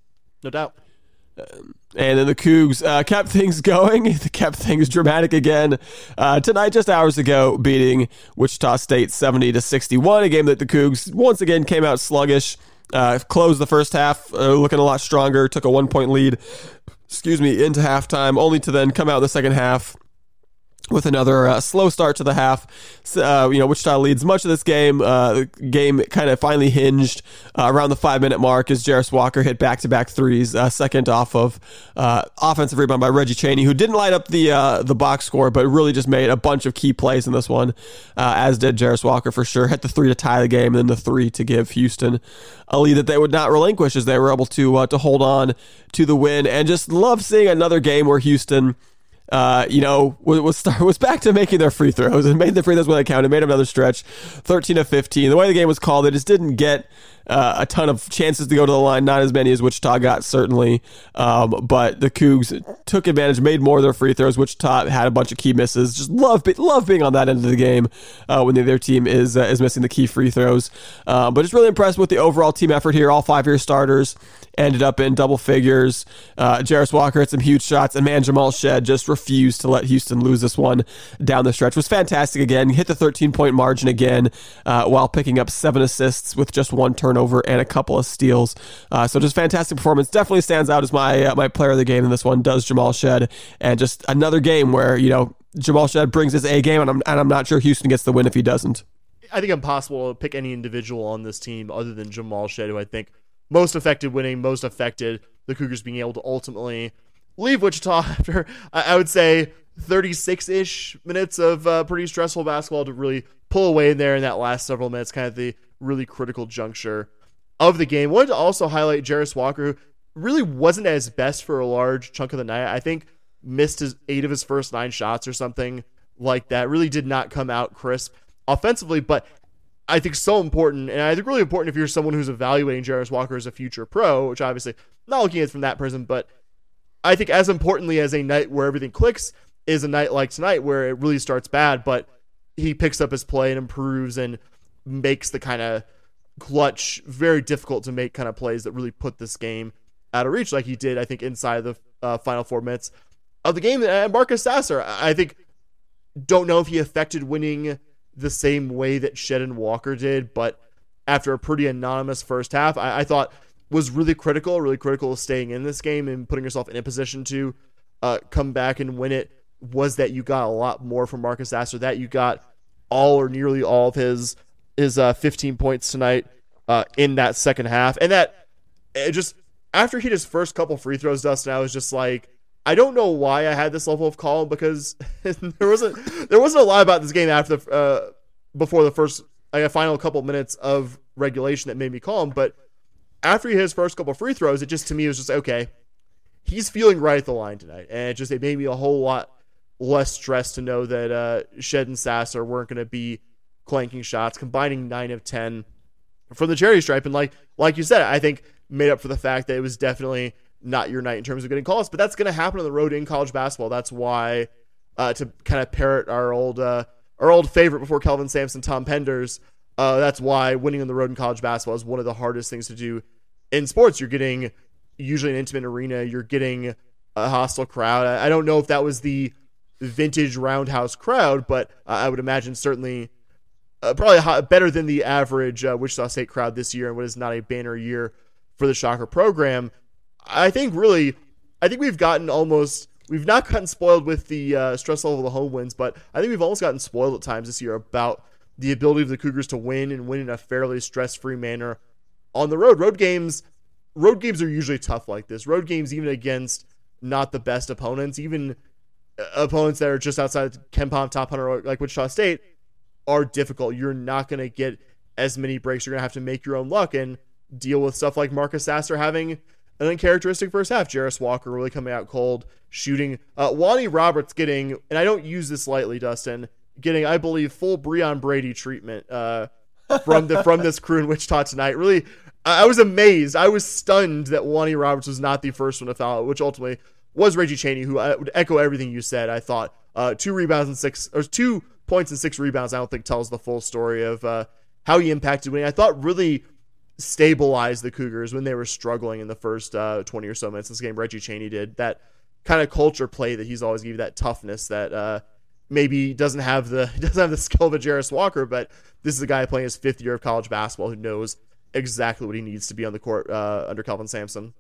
No doubt. And then the Cougs uh, kept things going. They kept things dramatic again uh, tonight, just hours ago, beating Wichita State seventy to sixty-one. A game that the Cougs once again came out sluggish. Uh, closed the first half, uh, looking a lot stronger. Took a one point lead, excuse me, into halftime, only to then come out in the second half with another uh, slow start to the half. Uh, you know, Wichita leads much of this game. Uh, the game kind of finally hinged uh, around the five-minute mark as Jarris Walker hit back-to-back threes, uh, second off of uh, offensive rebound by Reggie Chaney, who didn't light up the uh, the box score, but really just made a bunch of key plays in this one, uh, as did Jarris Walker for sure. Hit the three to tie the game, and then the three to give Houston a lead that they would not relinquish as they were able to uh, to hold on to the win. And just love seeing another game where Houston Uh, you know, was was, start, was back to making their free throws and made the free throws when they counted, made another stretch, thirteen of fifteen. The way the game was called, they just didn't get uh, a ton of chances to go to the line, not as many as Wichita got, certainly. Um, but the Cougs took advantage, made more of their free throws. Wichita had a bunch of key misses. Just love love being on that end of the game uh, when the other team is uh, is missing the key free throws. Uh, but just really impressed with the overall team effort here. All five of your starters ended up in double figures. Uh, Jarris Walker had some huge shots, and man, Jamal Shead just refused to let Houston lose this one down the stretch. Was fantastic again. Hit the thirteen-point margin again uh, while picking up seven assists with just one turnover and a couple of steals. Uh, so just fantastic performance. Definitely stands out as my uh, my player of the game in this one. Does Jamal Shead, and just another game where you know Jamal Shead brings his A game, and I'm and I'm not sure Houston gets the win if he doesn't. I think impossible to pick any individual on this team other than Jamal Shead, who I think most affected winning, most affected the Cougars being able to ultimately leave Wichita after, I would say, thirty-six-ish minutes of uh, pretty stressful basketball to really pull away in there in that last several minutes, kind of the really critical juncture of the game. Wanted to also highlight Jarris Walker, who really wasn't at his best for a large chunk of the night. I think missed his eight of his first nine shots or something like that. Really did not come out crisp offensively, but I think so important, and I think really important if you're someone who's evaluating Jarris Walker as a future pro, which obviously not looking at it from that prism, but I think as importantly as a night where everything clicks is a night like tonight where it really starts bad, but he picks up his play and improves and makes the kind of clutch, very difficult to make kind of plays that really put this game out of reach like he did, I think, inside the uh, final four minutes of the game. And Marcus Sasser, I think, don't know if he affected winning the same way that Shead and Walker did, but after a pretty anonymous first half, I, I thought was really critical, really critical of staying in this game and putting yourself in a position to uh, come back and win it, was that you got a lot more from Marcus Sasser, that you got all or nearly all of his his uh, fifteen points tonight uh, in that second half. And that it just, after he hit his first couple free throws, Dustin, I was just like, I don't know why I had this level of calm, because there wasn't there wasn't a lot about this game after the uh, before the first like, a final couple minutes of regulation that made me calm. But after he hit his first couple free throws, it just to me was just okay. He's feeling right at the line tonight, and it just it made me a whole lot less stressed to know that uh, Shead and Sasser weren't going to be clanking shots, combining nine of ten from the charity stripe, and like like you said, I think made up for the fact that it was definitely not your night in terms of getting calls, but that's going to happen on the road in college basketball. That's why, uh, to kind of parrot our old uh, our old favorite before Kelvin Sampson, Tom Penders, uh, that's why winning on the road in college basketball is one of the hardest things to do in sports. You're getting usually an intimate arena. You're getting a hostile crowd. I, I don't know if that was the vintage Roundhouse crowd, but uh, I would imagine certainly uh, probably hot, better than the average uh, Wichita State crowd this year, and what is not a banner year for the Shocker program. I think really, I think we've gotten almost, we've not gotten spoiled with the uh, stress level of the home wins, but I think we've almost gotten spoiled at times this year about the ability of the Cougars to win and win in a fairly stress-free manner on the road. Road games, road games are usually tough like this. Road games, even against not the best opponents, even opponents that are just outside the KenPom top one hundred like Wichita State, are difficult. You're not going to get as many breaks. You're going to have to make your own luck and deal with stuff like Marcus Sasser having an uncharacteristic first half. Jarris Walker really coming out cold, shooting. Uh, Wani Roberts getting, and I don't use this lightly, Dustin, getting, I believe, full Breon Brady treatment uh, from the from this crew in Wichita tonight. Really, I was amazed. I was stunned that Wani Roberts was not the first one to foul, which ultimately was Reggie Chaney, who I would echo everything you said. I thought uh, two rebounds and six, or two points and six rebounds, I don't think tells the full story of uh, how he impacted winning. I thought really stabilized the Cougars when they were struggling in the first uh, twenty or so minutes of this game. Reggie Chaney did that kind of culture play that he's always given, that toughness that uh, maybe doesn't have the doesn't have the skill of a Jarris Walker, but this is a guy playing his fifth year of college basketball who knows exactly what he needs to be on the court uh, under Kelvin Sampson.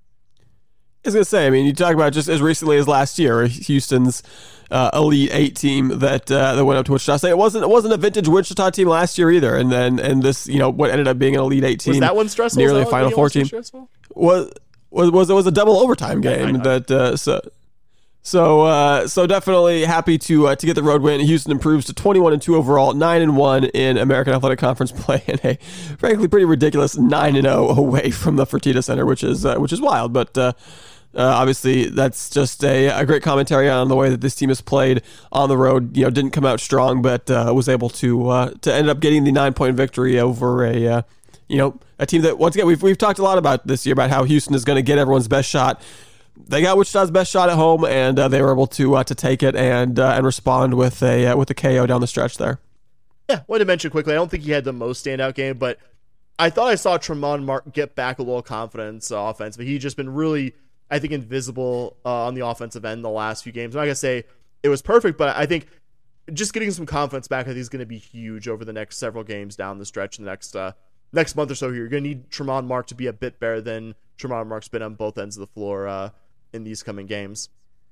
I was going to say, I mean, you talk about just as recently as last year, Houston's uh, Elite Eight team that uh, that went up to Wichita State. It wasn't it wasn't a vintage Wichita team last year either, and then and this, you know, what ended up being an Elite Eight team. Was that one stressful? Nearly a Final Four team. Was was was it was a double overtime game that uh, so. So, uh, so definitely happy to uh, to get the road win. Houston improves to twenty-one and two overall, nine and one in American Athletic Conference play, and a frankly pretty ridiculous nine and zero away from the Fertitta Center, which is uh, which is wild. But uh, uh, obviously, that's just a, a great commentary on the way that this team has played on the road. You know, didn't come out strong, but uh, was able to uh, to end up getting the nine point victory over a uh, you know a team that, once again, we've we've talked a lot about this year about how Houston is going to get everyone's best shot. They got Wichita's best shot at home, and uh, they were able to uh, to take it and uh, and respond with a uh, with a K O down the stretch there. Yeah, wanted to mention quickly, I don't think he had the most standout game, but I thought I saw Tremont Mark get back a little confidence uh, offense, but he's just been really, I think, invisible uh, on the offensive end the last few games. I'm not going to say it was perfect, but I think just getting some confidence back, I think, is going to be huge over the next several games down the stretch in the next uh, next month or so here. You're going to need Tremont Mark to be a bit better than Tremont Mark's been on both ends of the floor uh, in these coming games.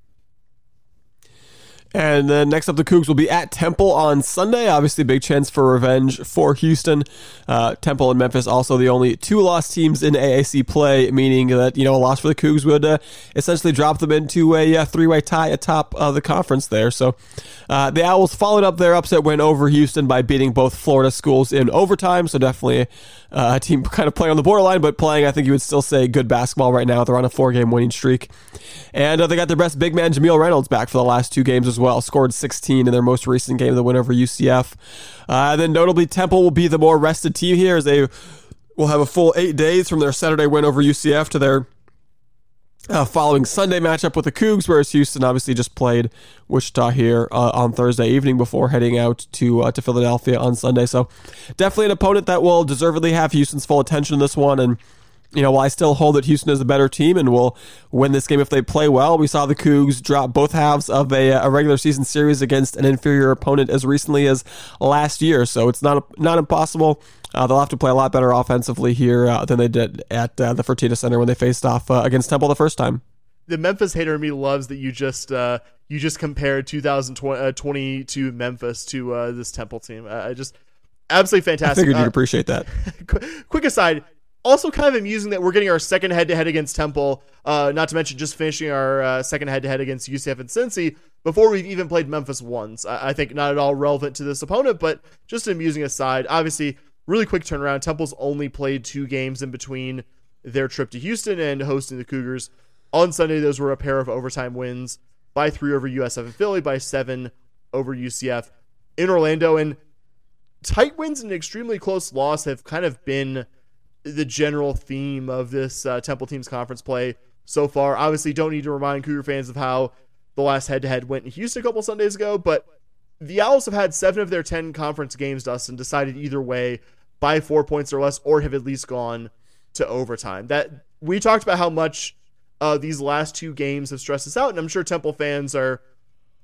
And then next up, the Cougs will be at Temple on Sunday. Obviously, big chance for revenge for Houston. Uh, Temple and Memphis also the only two lost teams in A A C play, meaning that, you know, a loss for the Cougs would uh, essentially drop them into a uh, three-way tie atop of the conference there. So uh, the Owls followed up their upset win over Houston by beating both Florida schools in overtime. So definitely uh, a team kind of playing on the borderline, but playing, I think you would still say, good basketball right now. They're on a four-game winning streak. And uh, they got their best big man, Jameel Reynolds, back for the last two games as well. Scored sixteen in their most recent game, the win over U C F. Uh, then notably, Temple will be the more rested team here, as they will have a full eight days from their Saturday win over U C F to their uh, following Sunday matchup with the Cougs, whereas Houston obviously just played Wichita here uh, on Thursday evening before heading out to uh, to Philadelphia on Sunday. So definitely an opponent that will deservedly have Houston's full attention in this one. And you know, while I still hold that Houston is a better team and will win this game if they play well, we saw the Cougs drop both halves of a, a regular season series against an inferior opponent as recently as last year. So it's not not impossible. Uh, they'll have to play a lot better offensively here uh, than they did at uh, the Fertitta Center when they faced off uh, against Temple the first time. The Memphis hater in me loves that you just uh, you just compared two thousand twenty-two Memphis to uh, this Temple team. Uh, I just absolutely fantastic. I figured you'd uh, appreciate that. Quick aside. Also kind of amusing that we're getting our second head-to-head against Temple, uh, not to mention just finishing our uh, second head-to-head against U C F and Cincy before we've even played Memphis once. I-, I think not at all relevant to this opponent, but just an amusing aside. Obviously, really quick turnaround. Temple's only played two games in between their trip to Houston and hosting the Cougars. On Sunday, those were a pair of overtime wins by three over U S F and Philly, by seven over U C F in Orlando. And tight wins and an extremely close loss have kind of been the general theme of this uh, Temple team's conference play so far. Obviously, don't need to remind Cougar fans of how the last head-to-head went in Houston a couple Sundays ago, but the Owls have had seven of their ten conference games, Dustin, decided either way by four points or less, or have at least gone to overtime. That we talked about how much uh, these last two games have stressed us out, and I'm sure Temple fans are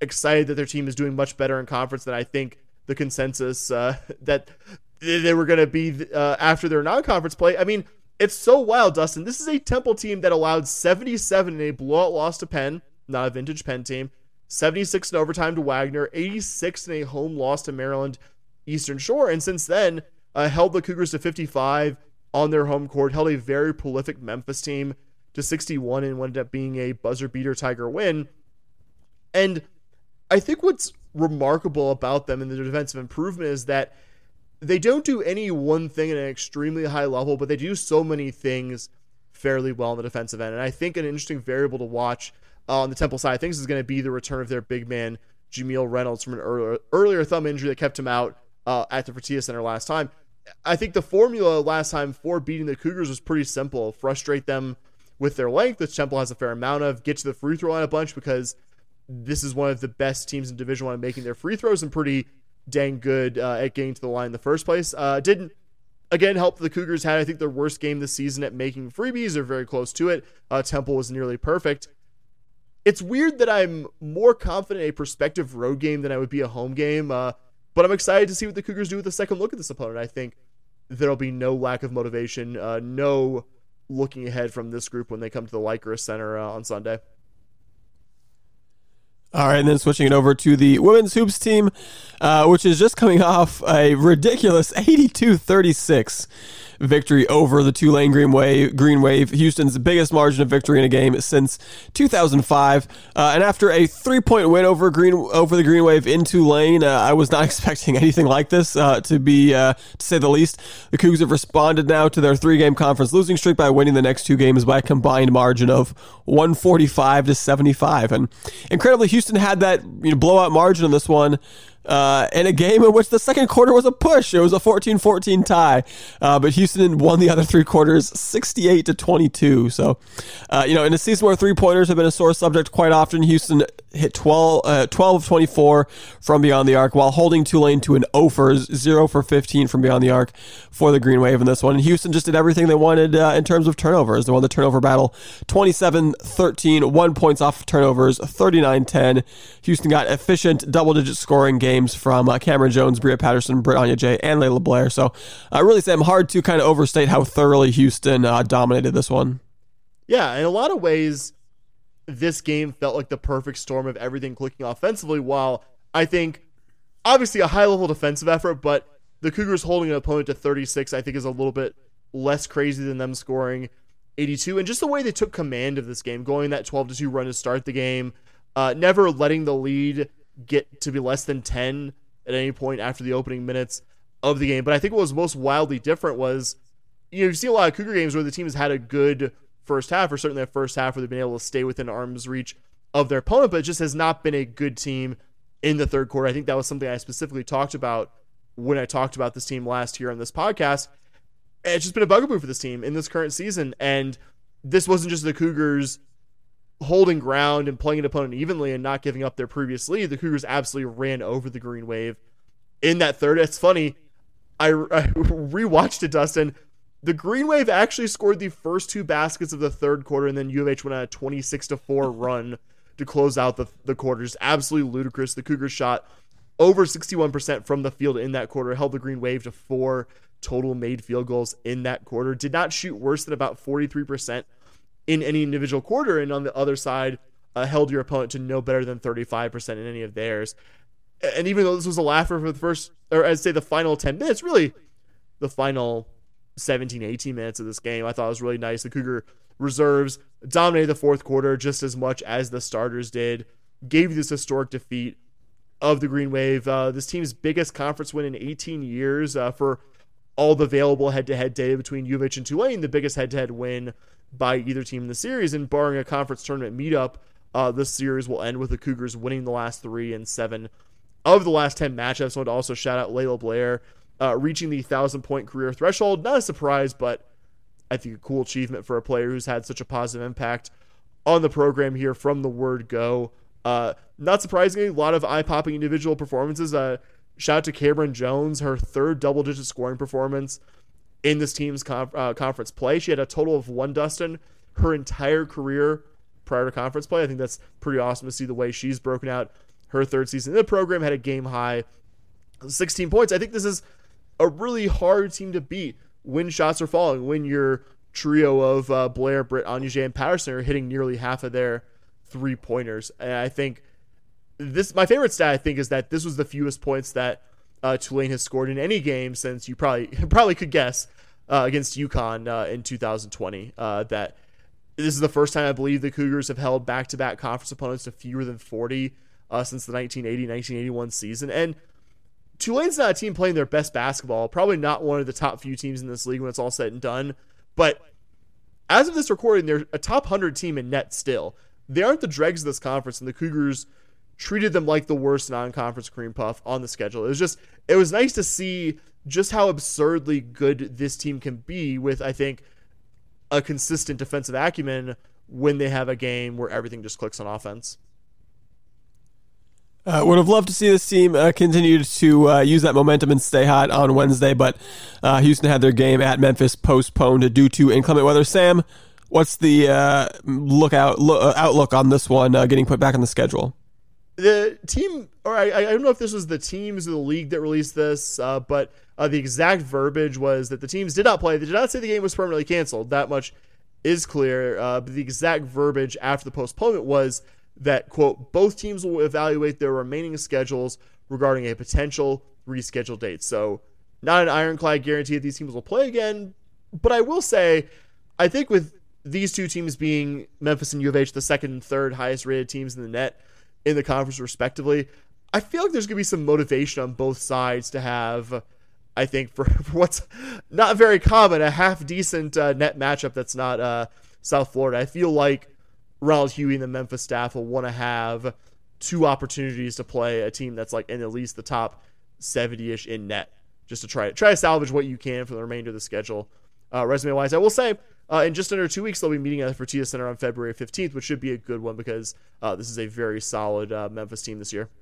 excited that their team is doing much better in conference than I think the consensus uh, that they were going to be uh, after their non-conference play. I mean, it's so wild, Dustin. This is a Temple team that allowed seventy-seven in a blowout loss to Penn, not a vintage Penn team, seventy-six in overtime to Wagner, eighty-six in a home loss to Maryland Eastern Shore, and since then uh, held the Cougars to fifty-five on their home court, held a very prolific Memphis team to sixty-one and ended up being a buzzer beater Tiger win. And I think what's remarkable about them in the defensive improvement is that they don't do any one thing at an extremely high level, but they do so many things fairly well on the defensive end. And I think an interesting variable to watch uh, on the Temple side of things is going to be the return of their big man, Jameel Reynolds, from an earlier, earlier thumb injury that kept him out uh, at the Fertitta Center last time. I think the formula last time for beating the Cougars was pretty simple. Frustrate them with their length, which Temple has a fair amount of. Get to the free throw line a bunch, because this is one of the best teams in Division One at making their free throws and pretty dang good uh, at getting to the line in the first place. Uh, didn't, again, help the Cougars had, I think, their worst game this season at making freebies. They're very close to it. Uh, Temple was nearly perfect. It's weird that I'm more confident in a prospective road game than I would be a home game, uh, but I'm excited to see what the Cougars do with the second look at this opponent. I think there'll be no lack of motivation, uh, no looking ahead from this group when they come to the Lycra Center uh, on Sunday. All right, and then switching it over to the women's hoops team, uh, which is just coming off a ridiculous eighty-two thirty-six victory over the Tulane Green Wave, Green Wave, Houston's biggest margin of victory in a game since two thousand five. Uh, and after a three-point win over Green over the Green Wave in Tulane, uh, I was not expecting anything like this, uh, to be uh, to say the least. The Cougs have responded now to their three-game conference losing streak by winning the next two games by a combined margin of one forty-five to seventy-five. And incredibly, Houston had that you know, blowout margin in this one. Uh, in a game in which the second quarter was a push. It was a fourteen fourteen tie, uh, but Houston won the other three quarters sixty-eight to twenty-two. So, uh, you know, in a season where three-pointers have been a sore subject quite often, Houston hit twelve, uh, twelve of twenty-four from beyond the arc while holding Tulane to an zero for zero for fifteen from beyond the arc for the Green Wave in this one. And Houston just did everything they wanted uh, in terms of turnovers. They won the turnover battle twenty-seven thirteen, one points off turnovers, thirty-nine ten. Houston got efficient double-digit scoring games from uh, Cameron Jones, Bria Patterson, Britt Anya-Jay, and Layla Blair. So I uh, really say I'm hard to kind of overstate how thoroughly Houston uh, dominated this one. Yeah, in a lot of ways, this game felt like the perfect storm of everything clicking offensively, while I think obviously a high-level defensive effort, but the Cougars holding an opponent to thirty-six I think is a little bit less crazy than them scoring eighty-two. And just the way they took command of this game, going that twelve to two run to start the game, uh, never letting the lead get to be less than ten at any point after the opening minutes of the game. But I think what was most wildly different was, you know, you see a lot of Cougar games where the team has had a good first half, or certainly a first half where they've been able to stay within arm's reach of their opponent, but it just has not been a good team in the third quarter. I think that was something I specifically talked about when I talked about this team last year on this podcast. It's just been a bugaboo for this team in this current season. And this wasn't just the Cougars holding ground and playing an opponent evenly and not giving up their previous lead. The Cougars absolutely ran over the Green Wave in that third. It's funny. I, I rewatched it, Dustin. The Green Wave actually scored the first two baskets of the third quarter, and then U of H went on a twenty-six to four run to close out the, the quarters. Absolutely ludicrous. The Cougars shot over sixty-one percent from the field in that quarter, held the Green Wave to four total made field goals in that quarter. Did not shoot worse than about forty-three percent in any individual quarter, and on the other side, uh, held your opponent to no better than thirty-five percent in any of theirs. And even though this was a laugher for the first, or I'd say the final ten minutes, really the final seventeen, eighteen minutes of this game, I thought it was really nice. The Cougar reserves dominated the fourth quarter just as much as the starters did, gave you this historic defeat of the Green Wave, uh, this team's biggest conference win in eighteen years uh, for all the available head-to-head data between U of H and Tulane, the biggest head-to-head win by either team in the series, and barring a conference tournament meetup, uh, this series will end with the Cougars winning the last three and seven of the last ten matchups. I want to also shout out Layla Blair, uh, reaching the one thousand point career threshold. Not a surprise, but I think a cool achievement for a player who's had such a positive impact on the program here from the word go. Uh, not surprisingly, a lot of eye-popping individual performances. Uh, shout out to Cameron Jones, her third double-digit scoring performance in this team's conf- uh, conference play. She had a total of one, Dustin, her entire career prior to conference play. I think that's pretty awesome to see the way she's broken out her third season in the program, had a game high sixteen points. I think this is a really hard team to beat when shots are falling, when your trio of uh, Blair, Britt, Anya, and Patterson are hitting nearly half of their three-pointers. And I think this, my favorite stat, I think, is that this was the fewest points that uh, Tulane has scored in any game since you probably probably could guess uh, against UConn uh, in two thousand twenty. Uh, that this is the first time I believe the Cougars have held back-to-back conference opponents to fewer than forty uh, since the nineteen eighty nineteen eighty-one season. And Tulane's not a team playing their best basketball, probably not one of the top few teams in this league when it's all said and done. But as of this recording, they're a top one hundred team in net still. They aren't the dregs of this conference, and the Cougars treated them like the worst non-conference cream puff on the schedule. It was just, it was nice to see just how absurdly good this team can be with, I think, a consistent defensive acumen when they have a game where everything just clicks on offense. Uh, would have loved to see this team uh, continue to uh, use that momentum and stay hot on Wednesday, but uh, Houston had their game at Memphis postponed due to inclement weather. Sam, what's the uh, lookout lo- outlook on this one uh, getting put back on the schedule? The team, or I, I don't know if this was the teams or the league that released this, uh, but uh, the exact verbiage was that the teams did not play. They did not say the game was permanently canceled. That much is clear. Uh, but the exact verbiage after the postponement was that, quote, both teams will evaluate their remaining schedules regarding a potential rescheduled date. So not an ironclad guarantee that these teams will play again, but I will say, I think with these two teams being Memphis and U of H, the second and third highest rated teams in the net in the conference respectively, I feel like there's going to be some motivation on both sides to have, I think, for, for what's not very common, a half-decent uh, net matchup that's not uh, South Florida. I feel like Ronald Hughey and the Memphis staff will want to have two opportunities to play a team that's like in at least the top seventy-ish in net, just to try, try to salvage what you can from the remainder of the schedule. Uh, resume-wise, I will say, uh, in just under two weeks, they'll be meeting at the Fertitta Center on February fifteenth, which should be a good one because uh, this is a very solid uh, Memphis team this year.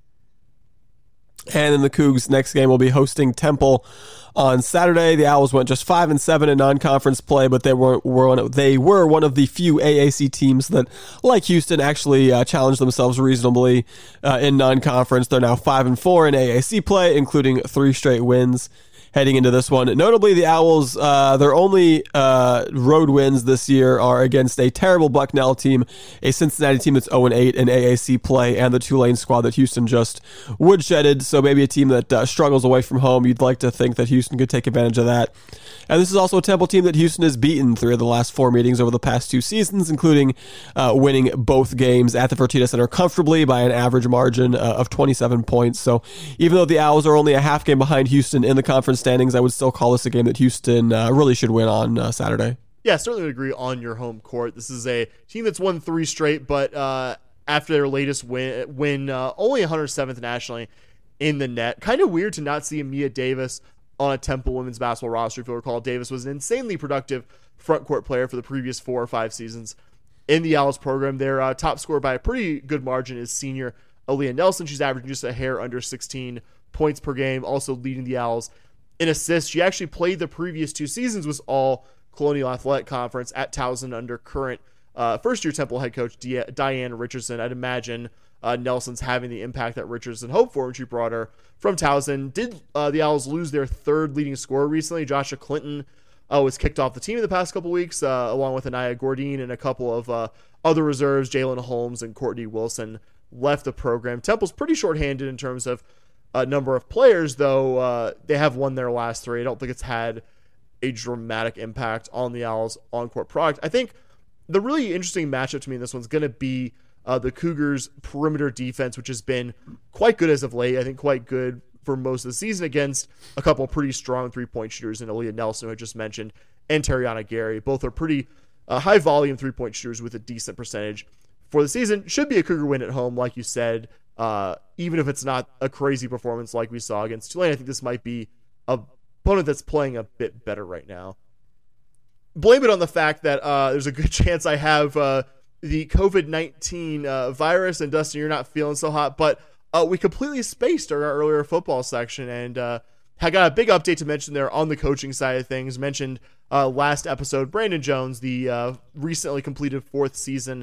And then the Cougs' next game will be hosting Temple on Saturday. The Owls went just five and seven in non-conference play, but they were, were one of, they were one of the few A A C teams that, like Houston, actually uh, challenged themselves reasonably uh, in non-conference. They're now five and four in A A C play, including three straight wins heading into this one. Notably, the Owls, uh, their only uh, road wins this year are against a terrible Bucknell team, a Cincinnati team that's oh and eight in A A C play, and the Tulane squad that Houston just woodshedded. So maybe a team that uh, struggles away from home. You'd like to think that Houston could take advantage of that. And this is also a Temple team that Houston has beaten three of the last four meetings over the past two seasons, including uh, winning both games at the Fertitta Center comfortably by an average margin uh, of twenty-seven points. So even though the Owls are only a half game behind Houston in the conference standings, I would still call this a game that Houston uh, really should win on uh, Saturday. Yeah, certainly would agree on your home court. This is a team that's won three straight, but uh, after their latest win, win uh, only one hundred seventh nationally in the net. Kind of weird to not see Mia Davis on a Temple women's basketball roster. If you'll recall, Davis was an insanely productive front court player for the previous four or five seasons in the Owls program. Their uh, top scorer by a pretty good margin is senior Aaliyah Nelson. She's averaging just a hair under sixteen points per game, also leading the Owls in assists. She actually played the previous two seasons, was all Colonial Athletic Conference at Towson under current uh, first-year Temple head coach D- Diane Richardson. I'd imagine uh, Nelson's having the impact that Richardson hoped for when she brought her from Towson. Did uh, the Owls lose their third leading scorer recently? Joshua Clinton uh, was kicked off the team in the past couple weeks, uh, along with Anaya Gordine and a couple of uh, other reserves. Jalen Holmes and Courtney Wilson left the program. Temple's pretty shorthanded in terms of uh, number of players, though. Uh, they have won their last three. I don't think it's had a dramatic impact on the Owls' on-court product. I think the really interesting matchup to me in this one's going to be uh, the Cougars' perimeter defense, which has been quite good as of late. I think quite good for most of the season against a couple of pretty strong three-point shooters in Aaliyah Nelson, who I just mentioned, and Tariana Gary. Both are pretty uh, high-volume three-point shooters with a decent percentage for the season. Should be a Cougar win at home, like you said, uh, even if it's not a crazy performance like we saw against Tulane. I think this might be a opponent that's playing a bit better right now. Blame it on the fact that uh, there's a good chance I have uh, the covid nineteen uh, virus, and Dustin, you're not feeling so hot, but uh, we completely spaced our earlier football section, and uh, I got a big update to mention there on the coaching side of things. Mentioned uh, last episode, Brandon Jones, the uh, recently completed fourth season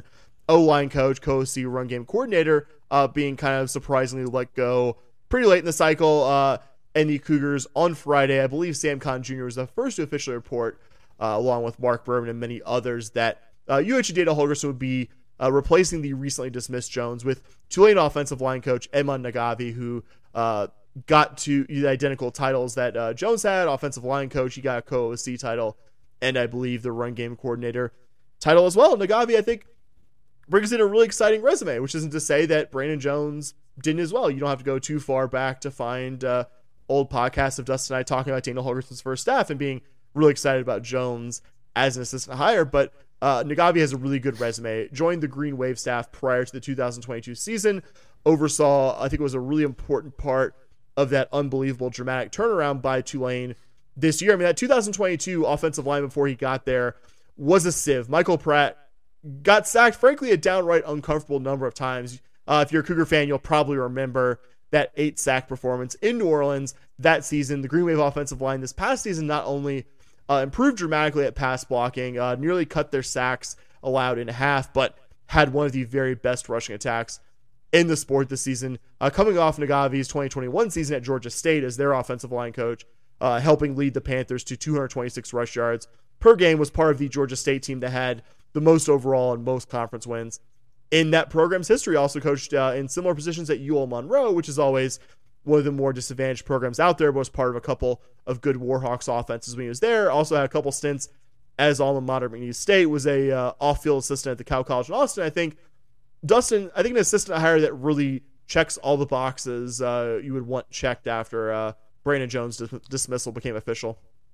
O-line coach, co-O C, run game coordinator, uh, being kind of surprisingly let go pretty late in the cycle. Uh, and the Cougars on Friday, I believe Sam Khan Junior was the first to officially report, uh, along with Mark Berman and many others, that uh, U H C Dana Holgorsen would be uh, replacing the recently dismissed Jones with Tulane offensive line coach Edmond Nagavi, who uh, got to the identical titles that uh, Jones had, offensive line coach. He got a co-O C title, and I believe the run game coordinator title as well. Nagavi, I think, brings in a really exciting resume, which isn't to say that Brandon Jones didn't as well. You don't have to go too far back to find uh, old podcasts of Dustin and I talking about Dana Holgorsen's first staff and being really excited about Jones as an assistant hire. But uh, Nagavi has a really good resume. Joined the Green Wave staff prior to the two thousand twenty-two season. Oversaw, I think it was a really important part of that unbelievable dramatic turnaround by Tulane this year. I mean, that two thousand twenty-two offensive line before he got there was a sieve. Michael Pratt got sacked, frankly, a downright uncomfortable number of times. Uh, if you're a Cougar fan, you'll probably remember that eight sack performance in New Orleans that season. The Green Wave offensive line this past season not only uh, improved dramatically at pass blocking, uh, nearly cut their sacks allowed in half, but had one of the very best rushing attacks in the sport this season. Uh, coming off Nagavi's twenty twenty-one season at Georgia State as their offensive line coach, uh, helping lead the Panthers to two hundred twenty-six rush yards per game, was part of the Georgia State team that had the most overall and most conference wins in that program's history. Also coached uh, in similar positions at U L Monroe, which is always one of the more disadvantaged programs out there, but was part of a couple of good Warhawks offenses when he was there. Also had a couple stints as alma mater McNeese State, was a uh, off-field assistant at the Cal College in Austin. I think Dustin, I think an assistant hire that really checks all the boxes uh, you would want checked after uh, Brandon Jones' dis- dismissal became official.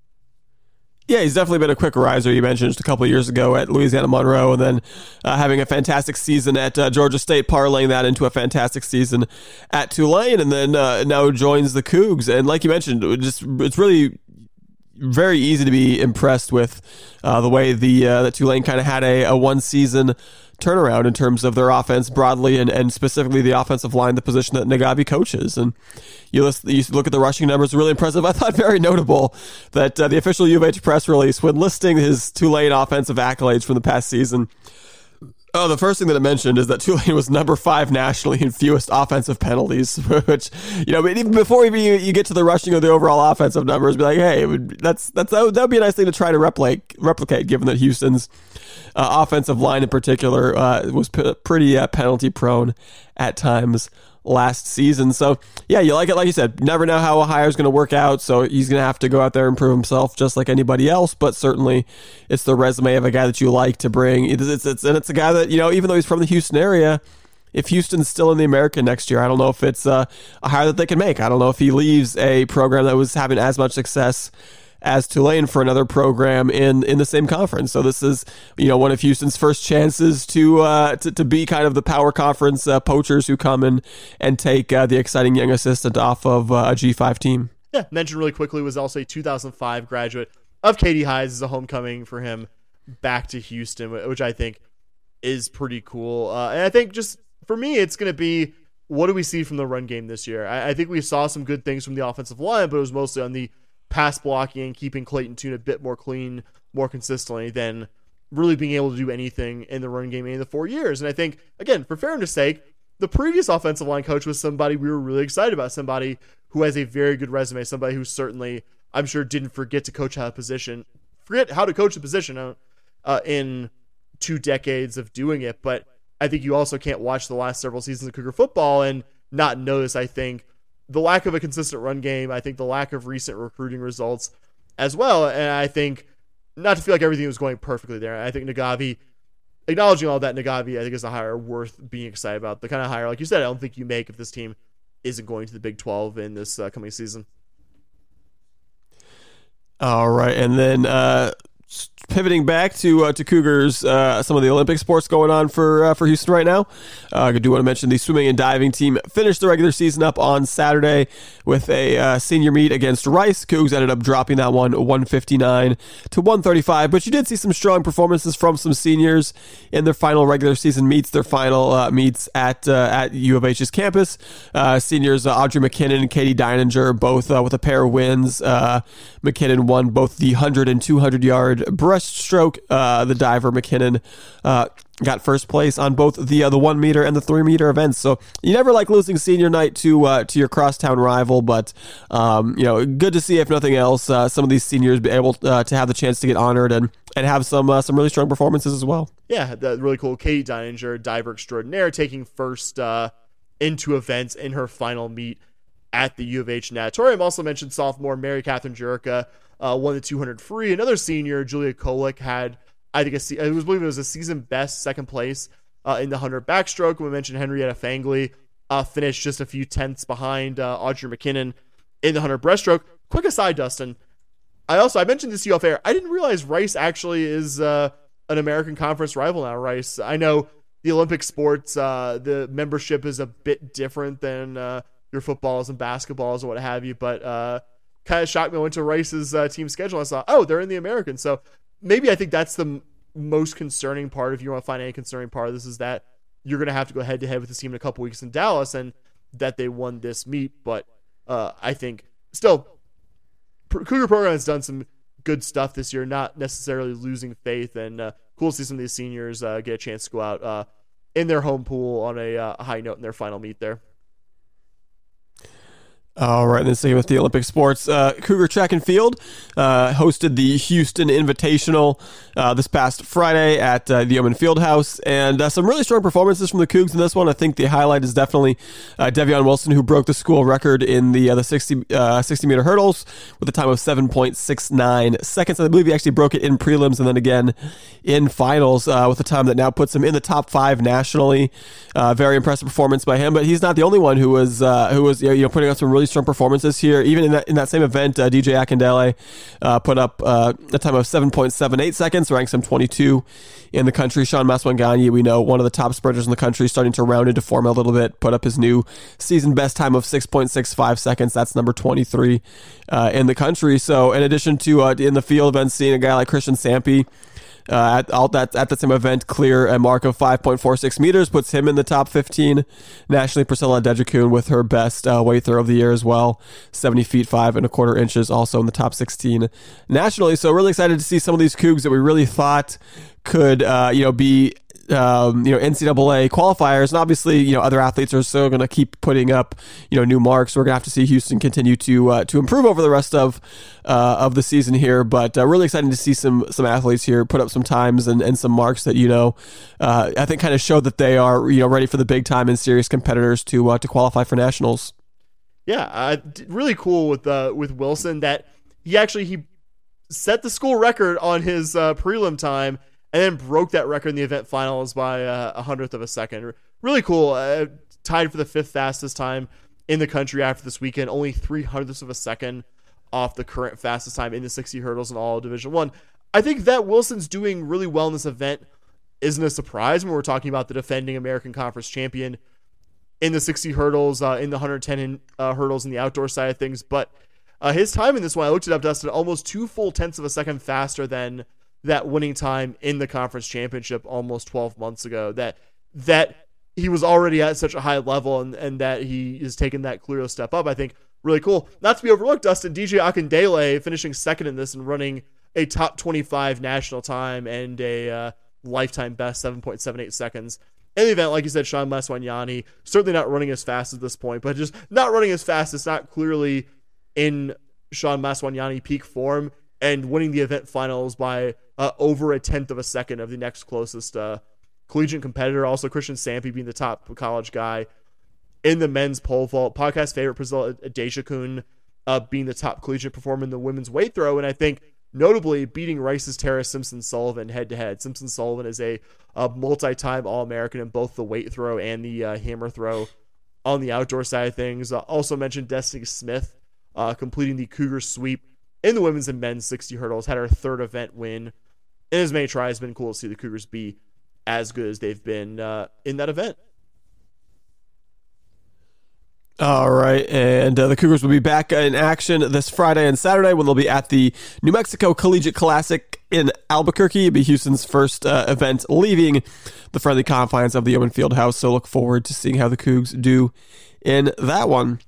Yeah, he's definitely been a quick riser. You mentioned just a couple of years ago at Louisiana Monroe, and then uh, having a fantastic season at uh, Georgia State, parlaying that into a fantastic season at Tulane, and then uh, now joins the Cougs. And like you mentioned, it just it's really very easy to be impressed with uh, the way the uh, that Tulane kind of had a, a one season turnaround in terms of their offense broadly, and, and specifically the offensive line, the position that Nagavi coaches. And you, list, you look at the rushing numbers, really impressive. I thought very notable that uh, the official U of H press release, when listing his Tulane offensive accolades from the past season, oh, the first thing that it mentioned is that Tulane was number five nationally in fewest offensive penalties, which, you know, even before even you, you get to the rushing or the overall offensive numbers, be like, hey, it would, that's that's that would, that would be a nice thing to try to replicate, replicate given that Houston's uh, offensive line in particular uh, was p- pretty uh, penalty prone at times last season. So yeah, you like it, like you said, never know how a hire is going to work out, so he's going to have to go out there and prove himself just like anybody else, but certainly it's the resume of a guy that you like to bring. It's, it's, it's and it's a guy that, you know, even though he's from the Houston area, if Houston's still in the American next year, I don't know if it's uh, a hire that they can make. I don't know if he leaves a program that was having as much success as Tulane for another program in, in the same conference. So this is, you know, one of Houston's first chances to uh, to, to be kind of the power conference uh, poachers who come in and take uh, the exciting young assistant off of uh, a G five team. Yeah, mentioned really quickly, was also a two thousand five graduate of Katy Highs. As a homecoming for him back to Houston, which I think is pretty cool. Uh, and I think just for me, it's going to be, what do we see from the run game this year? I, I think we saw some good things from the offensive line, but it was mostly on the pass blocking and keeping Clayton Tune a bit more clean, more consistently than really being able to do anything in the run game in the four years. And I think, again, for fairness' sake, the previous offensive line coach was somebody we were really excited about, somebody who has a very good resume, somebody who certainly, I'm sure, didn't forget to coach how a position, forget how to coach a position uh, in two decades of doing it. But I think you also can't watch the last several seasons of Cougar football and not notice, I think, the lack of a consistent run game, I think the lack of recent recruiting results as well. And I think, not to feel like everything was going perfectly there, I think Nagavi, acknowledging all that, Nagavi, I think is a hire worth being excited about. The kind of hire, like you said, I don't think you make if this team isn't going to the Big twelve in this uh, coming season. All right. And then, uh, pivoting back to uh, to Cougars, uh, some of the Olympic sports going on for uh, for Houston right now. Uh, I do want to mention the swimming and diving team finished the regular season up on Saturday with a uh, senior meet against Rice. Cougs ended up dropping that one one fifty-nine to one thirty-five, but you did see some strong performances from some seniors in their final regular season meets, their final uh, meets at uh, at U of H's campus. Uh, seniors uh, Audrey McKinnon and Katie Deininger both uh, with a pair of wins. Uh, McKinnon won both the one hundred and two hundred yard breast breaststroke, uh, the diver McKinnon uh, got first place on both the uh, the one meter and the three meter events. So you never like losing senior night to uh, to your crosstown rival, but um, you know, good to see, if nothing else, uh, some of these seniors be able uh, to have the chance to get honored and and have some uh, some really strong performances as well. Yeah, that's really cool. Katie Deininger, diver extraordinaire, taking first uh, into events in her final meet at the U of H Natatorium. Also mentioned sophomore Mary Catherine Jurica uh, won the two hundred free. Another senior, Julia Kolick, had, I think, a, I was believe it was a season best second place uh, in the one hundred backstroke. We mentioned Henrietta Fangley uh, finished just a few tenths behind uh, Audrey McKinnon in the one hundred breaststroke. Quick aside, Dustin, I also, I mentioned this to you off air. I didn't realize Rice actually is uh, an American Conference rival now, Rice. I know the Olympic sports, uh, the membership is a bit different than uh, your footballs and basketballs and what have you, but uh, kind of shocked me. I went to Rice's uh, team schedule and I saw, oh, they're in the American. So maybe I think that's the m- most concerning part. If you want to find any concerning part of this, is that you're going to have to go head to head with this team in a couple weeks in Dallas, and that they won this meet. But uh, I think still, Cougar program has done some good stuff this year, not necessarily losing faith, and uh, cool to see some of these seniors uh, get a chance to go out uh, in their home pool on a uh, high note in their final meet there. All right, then sticking with the Olympic sports, uh, Cougar Track and Field uh, hosted the Houston Invitational uh, this past Friday at uh, the Yeoman Fieldhouse, and uh, some really strong performances from the Cougs in this one. I think the highlight is definitely uh, Devion Wilson, who broke the school record in the uh, the sixty meter hurdles with a time of seven point six nine seconds. I believe he actually broke it in prelims and then again in finals uh, with a time that now puts him in the top five nationally. Uh, very impressive performance by him, but he's not the only one who was uh, who was you know putting up some really strong performances here. Even in that in that same event, uh, D J Akindele uh, put up uh, a time of seven point seven eight seconds, ranks him twenty-two in the country. Sean Maswanganyi, we know, one of the top sprinters in the country, starting to round into form a little bit, put up his new season best time of six point six five seconds. That's number twenty-three uh, in the country. So in addition to uh, in the field events, seeing a guy like Christian Sampe Uh, at, all that, at that same event, clear a mark of five point four six meters, puts him in the top fifteen nationally. Priscilla Dejakun with her best uh, weight throw of the year as well, seventy feet five and a quarter inches, also in the top sixteen nationally. So really excited to see some of these Cougs that we really thought could, uh, you know, be Um, you know, N C double A qualifiers, and obviously, you know, other athletes are still going to keep putting up, you know, new marks. We're going to have to see Houston continue to uh, to improve over the rest of uh, of the season here, but uh, really exciting to see some some athletes here put up some times and, and some marks that, you know, uh, I think kind of show that they are, you know, ready for the big time and serious competitors to uh, to qualify for nationals. Yeah, uh, really cool with uh, with Wilson that he actually he set the school record on his uh, prelim time, and then broke that record in the event finals by uh, a hundredth of a second. Really cool. Uh, tied for the fifth fastest time in the country after this weekend. Only three hundredths of a second off the current fastest time in the sixty hurdles in all of Division One. I. I think that Wilson's doing really well in this event isn't a surprise when we're talking about the defending American Conference champion in the sixty hurdles, uh, in the one hundred ten uh, hurdles in the outdoor side of things. But uh, his time in this one, I looked it up, Dustin, almost two full tenths of a second faster than that winning time in the conference championship almost twelve months ago. That that he was already at such a high level, and, and that he is taking that clear step up, I think, really cool. Not to be overlooked, Dustin, D J Akindele finishing second in this and running a top twenty-five national time and a uh, lifetime best seven point seven eight seconds. In the event, like you said, Sean Maswanganyi, certainly not running as fast at this point, but just not running as fast. It's not clearly in Sean Maswanganyi peak form, and winning the event finals by uh, over a tenth of a second of the next closest uh, collegiate competitor. Also, Christian Sampe being the top college guy in the men's pole vault. Podcast favorite, Priscilla Dejakun, uh, being the top collegiate performer in the women's weight throw. And I think notably beating Rice's Tara Simpson-Sullivan head-to-head. Simpson-Sullivan is a, a multi-time All-American in both the weight throw and the uh, hammer throw on the outdoor side of things. Uh, also mentioned Destiny Smith uh, completing the Cougar sweep in the women's and men's sixty hurdles, had her third event win in as many tries. It's been cool to see the Cougars be as good as they've been uh, in that event. All right, and uh, the Cougars will be back in action this Friday and Saturday when they'll be at the New Mexico Collegiate Classic in Albuquerque. It'll be Houston's first uh, event leaving the friendly confines of the Yeoman Fieldhouse, so look forward to seeing how the Cougs do in that one.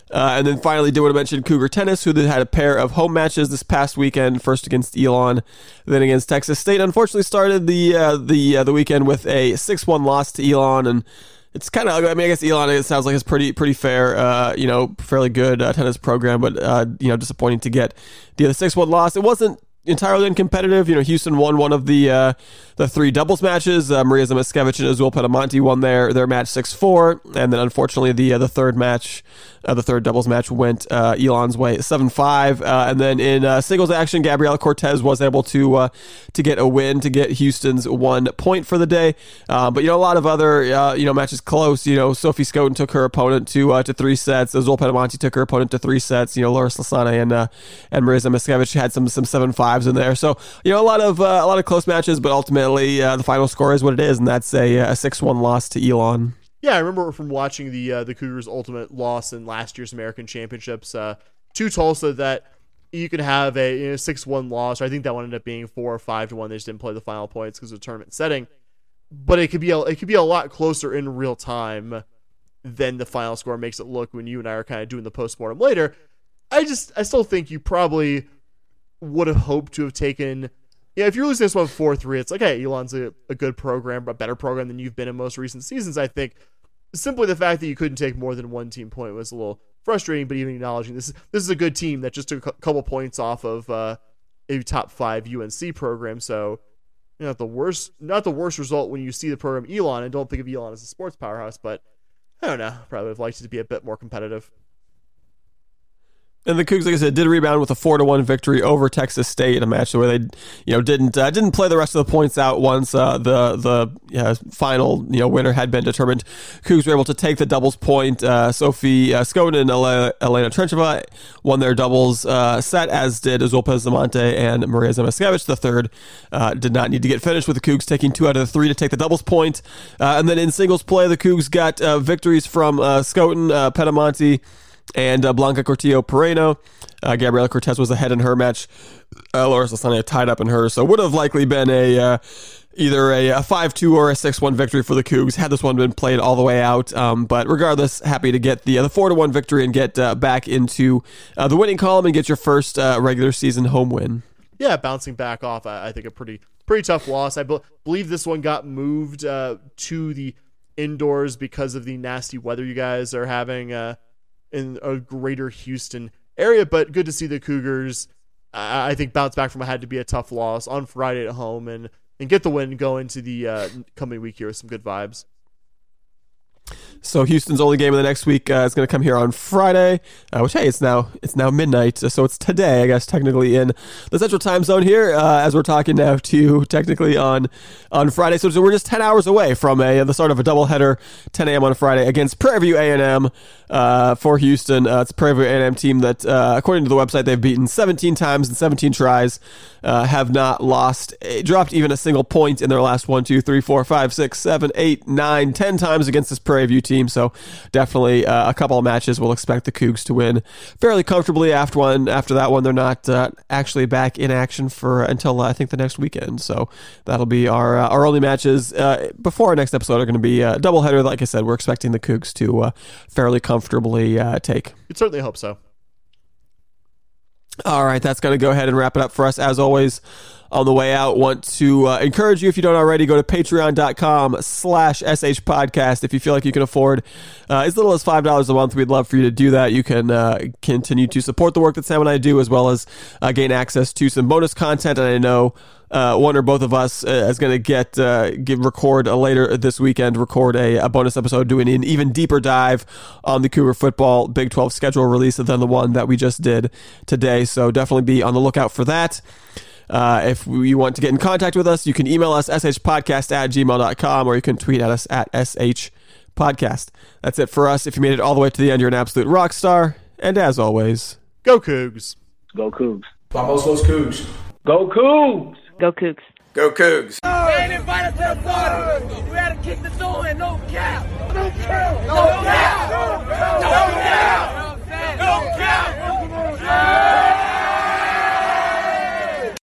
Uh, and then finally, did want to mention Cougar Tennis, who had a pair of home matches this past weekend, first against Elon, then against Texas State. Unfortunately, started the uh, the uh, the weekend with a six one loss to Elon, and it's kind of, I mean, I guess Elon, it sounds like it's pretty pretty fair, uh, you know, fairly good uh, tennis program, but, uh, you know, disappointing to get the six one loss. It wasn't entirely uncompetitive. You know, Houston won one of the uh, the three doubles matches. Uh, Maria Zamaskevich and Azul Pedamonte won their their match six four, and then unfortunately the uh, the third match, uh, the third doubles match went uh, Elon's way seven five. Uh, and then in uh, singles action, Gabriela Cortez was able to uh, to get a win to get Houston's one point for the day. Uh, but you know, a lot of other uh, you know matches close. You know, Sophie Skoten took her opponent to uh, to three sets. Azul Pedamonte took her opponent to three sets. You know, Laura Slasane and uh, and Maria Zamaskevich had some some seven five in there, so you know a lot of uh, a lot of close matches, but ultimately uh, the final score is what it is, and that's a a six one loss to Elon. Yeah, I remember from watching the uh, the Cougars' ultimate loss in last year's American Championships uh, to Tulsa that you could have a you know, six one loss, or I think that one ended up being four or five to one. They just didn't play the final points because of the tournament setting, but it could be a, it could be a lot closer in real time than the final score makes it look when you and I are kind of doing the postmortem later. I just I still think you probably would have hoped to have taken, yeah, if you're losing this one four three, it's like, hey, Elon's a, a good program, a better program than you've been in most recent seasons. I think simply the fact that you couldn't take more than one team point was a little frustrating, but even acknowledging this, this is a good team that just took a couple points off of uh, a top five U N C program. So, you know, not the worst, not the worst result when you see the program Elon, and don't think of Elon as a sports powerhouse, but I don't know, probably would have liked it to be a bit more competitive. And the Cougs, like I said, did rebound with a four to one victory over Texas State in a match where they, you know, didn't uh, didn't play the rest of the points out once uh, the the yeah, final you know winner had been determined. Cougs were able to take the doubles point. Uh, Sophie uh, Skoden and Ele- Elena Trencheva won their doubles uh, set, as did Azul Pedamonte and Maria Zamaskevich. The third uh, did not need to get finished, with the Cougs taking two out of the three to take the doubles point. Uh, and then in singles play, the Cougs got uh, victories from uh, Skoden, uh, Pedamonte, and uh, Blanca Cortillo Pereno. Uh, Gabriela Cortez was ahead in her match. Uh, Laura Slasane tied up in hers, so would have likely been a uh, either a, a five two or a six one victory for the Cougs had this one been played all the way out. Um, but regardless, happy to get the uh, the four to one victory and get uh, back into uh, the winning column and get your first uh, regular season home win. Yeah, bouncing back off, I, I think a pretty pretty tough loss. I be- believe this one got moved uh, to the indoors because of the nasty weather you guys are having Uh, in a greater Houston area, but good to see the Cougars, uh, I think, bounce back from what had to be a tough loss on Friday at home and, and get the win, go into the uh, coming week here with some good vibes. So Houston's only game of the next week uh, is going to come here on Friday, uh, which, hey, it's now it's now midnight, so it's today, I guess, technically in the Central Time Zone here, uh, as we're talking now to you, technically on on Friday. So, so we're just ten hours away from a the start of a doubleheader, ten a.m. on Friday against Prairie View A and M uh, for Houston. Uh, it's a Prairie View A and M team that, uh, according to the website, they've beaten seventeen times in seventeen tries, uh, have not lost, dropped even a single point in their last one, two, three, four, five, six, seven, eight, nine, ten times against this Prairie View team. So definitely uh, a couple of matches we'll expect the Cougs to win fairly comfortably. After one, after that one, they're not uh, actually back in action for until uh, I think the next weekend. So that'll be our uh, our only matches uh, before our next episode are going to be a doubleheader. Like I said, we're expecting the Cougs to uh, fairly comfortably uh, take. You'd certainly hope so. All right, that's going to go ahead and wrap it up for us. As always, on the way out, want to uh, encourage you, if you don't already, go to patreon.com slash SH podcast. If you feel like you can afford uh, as little as five dollars a month, we'd love for you to do that. You can uh, continue to support the work that Sam and I do, as well as uh, gain access to some bonus content. And I know uh, one or both of us uh, is going to get uh, give, record uh, later this weekend, record a, a bonus episode doing an even deeper dive on the Cougar football Big twelve schedule release than the one that we just did today. So definitely be on the lookout for that. Uh, if you want to get in contact with us, you can email us shpodcast at gmail dot com, or you can tweet at us at shpodcast. That's it for us. If you made it all the way to the end, you're an absolute rock star. And as always, go Cougs. Go Cougs. Vamos los Cougs. Go Cougs. Go Cougs. Go Cougs. We ain't invited to the party. We had to kick the door in. No cap. No cap. No cap.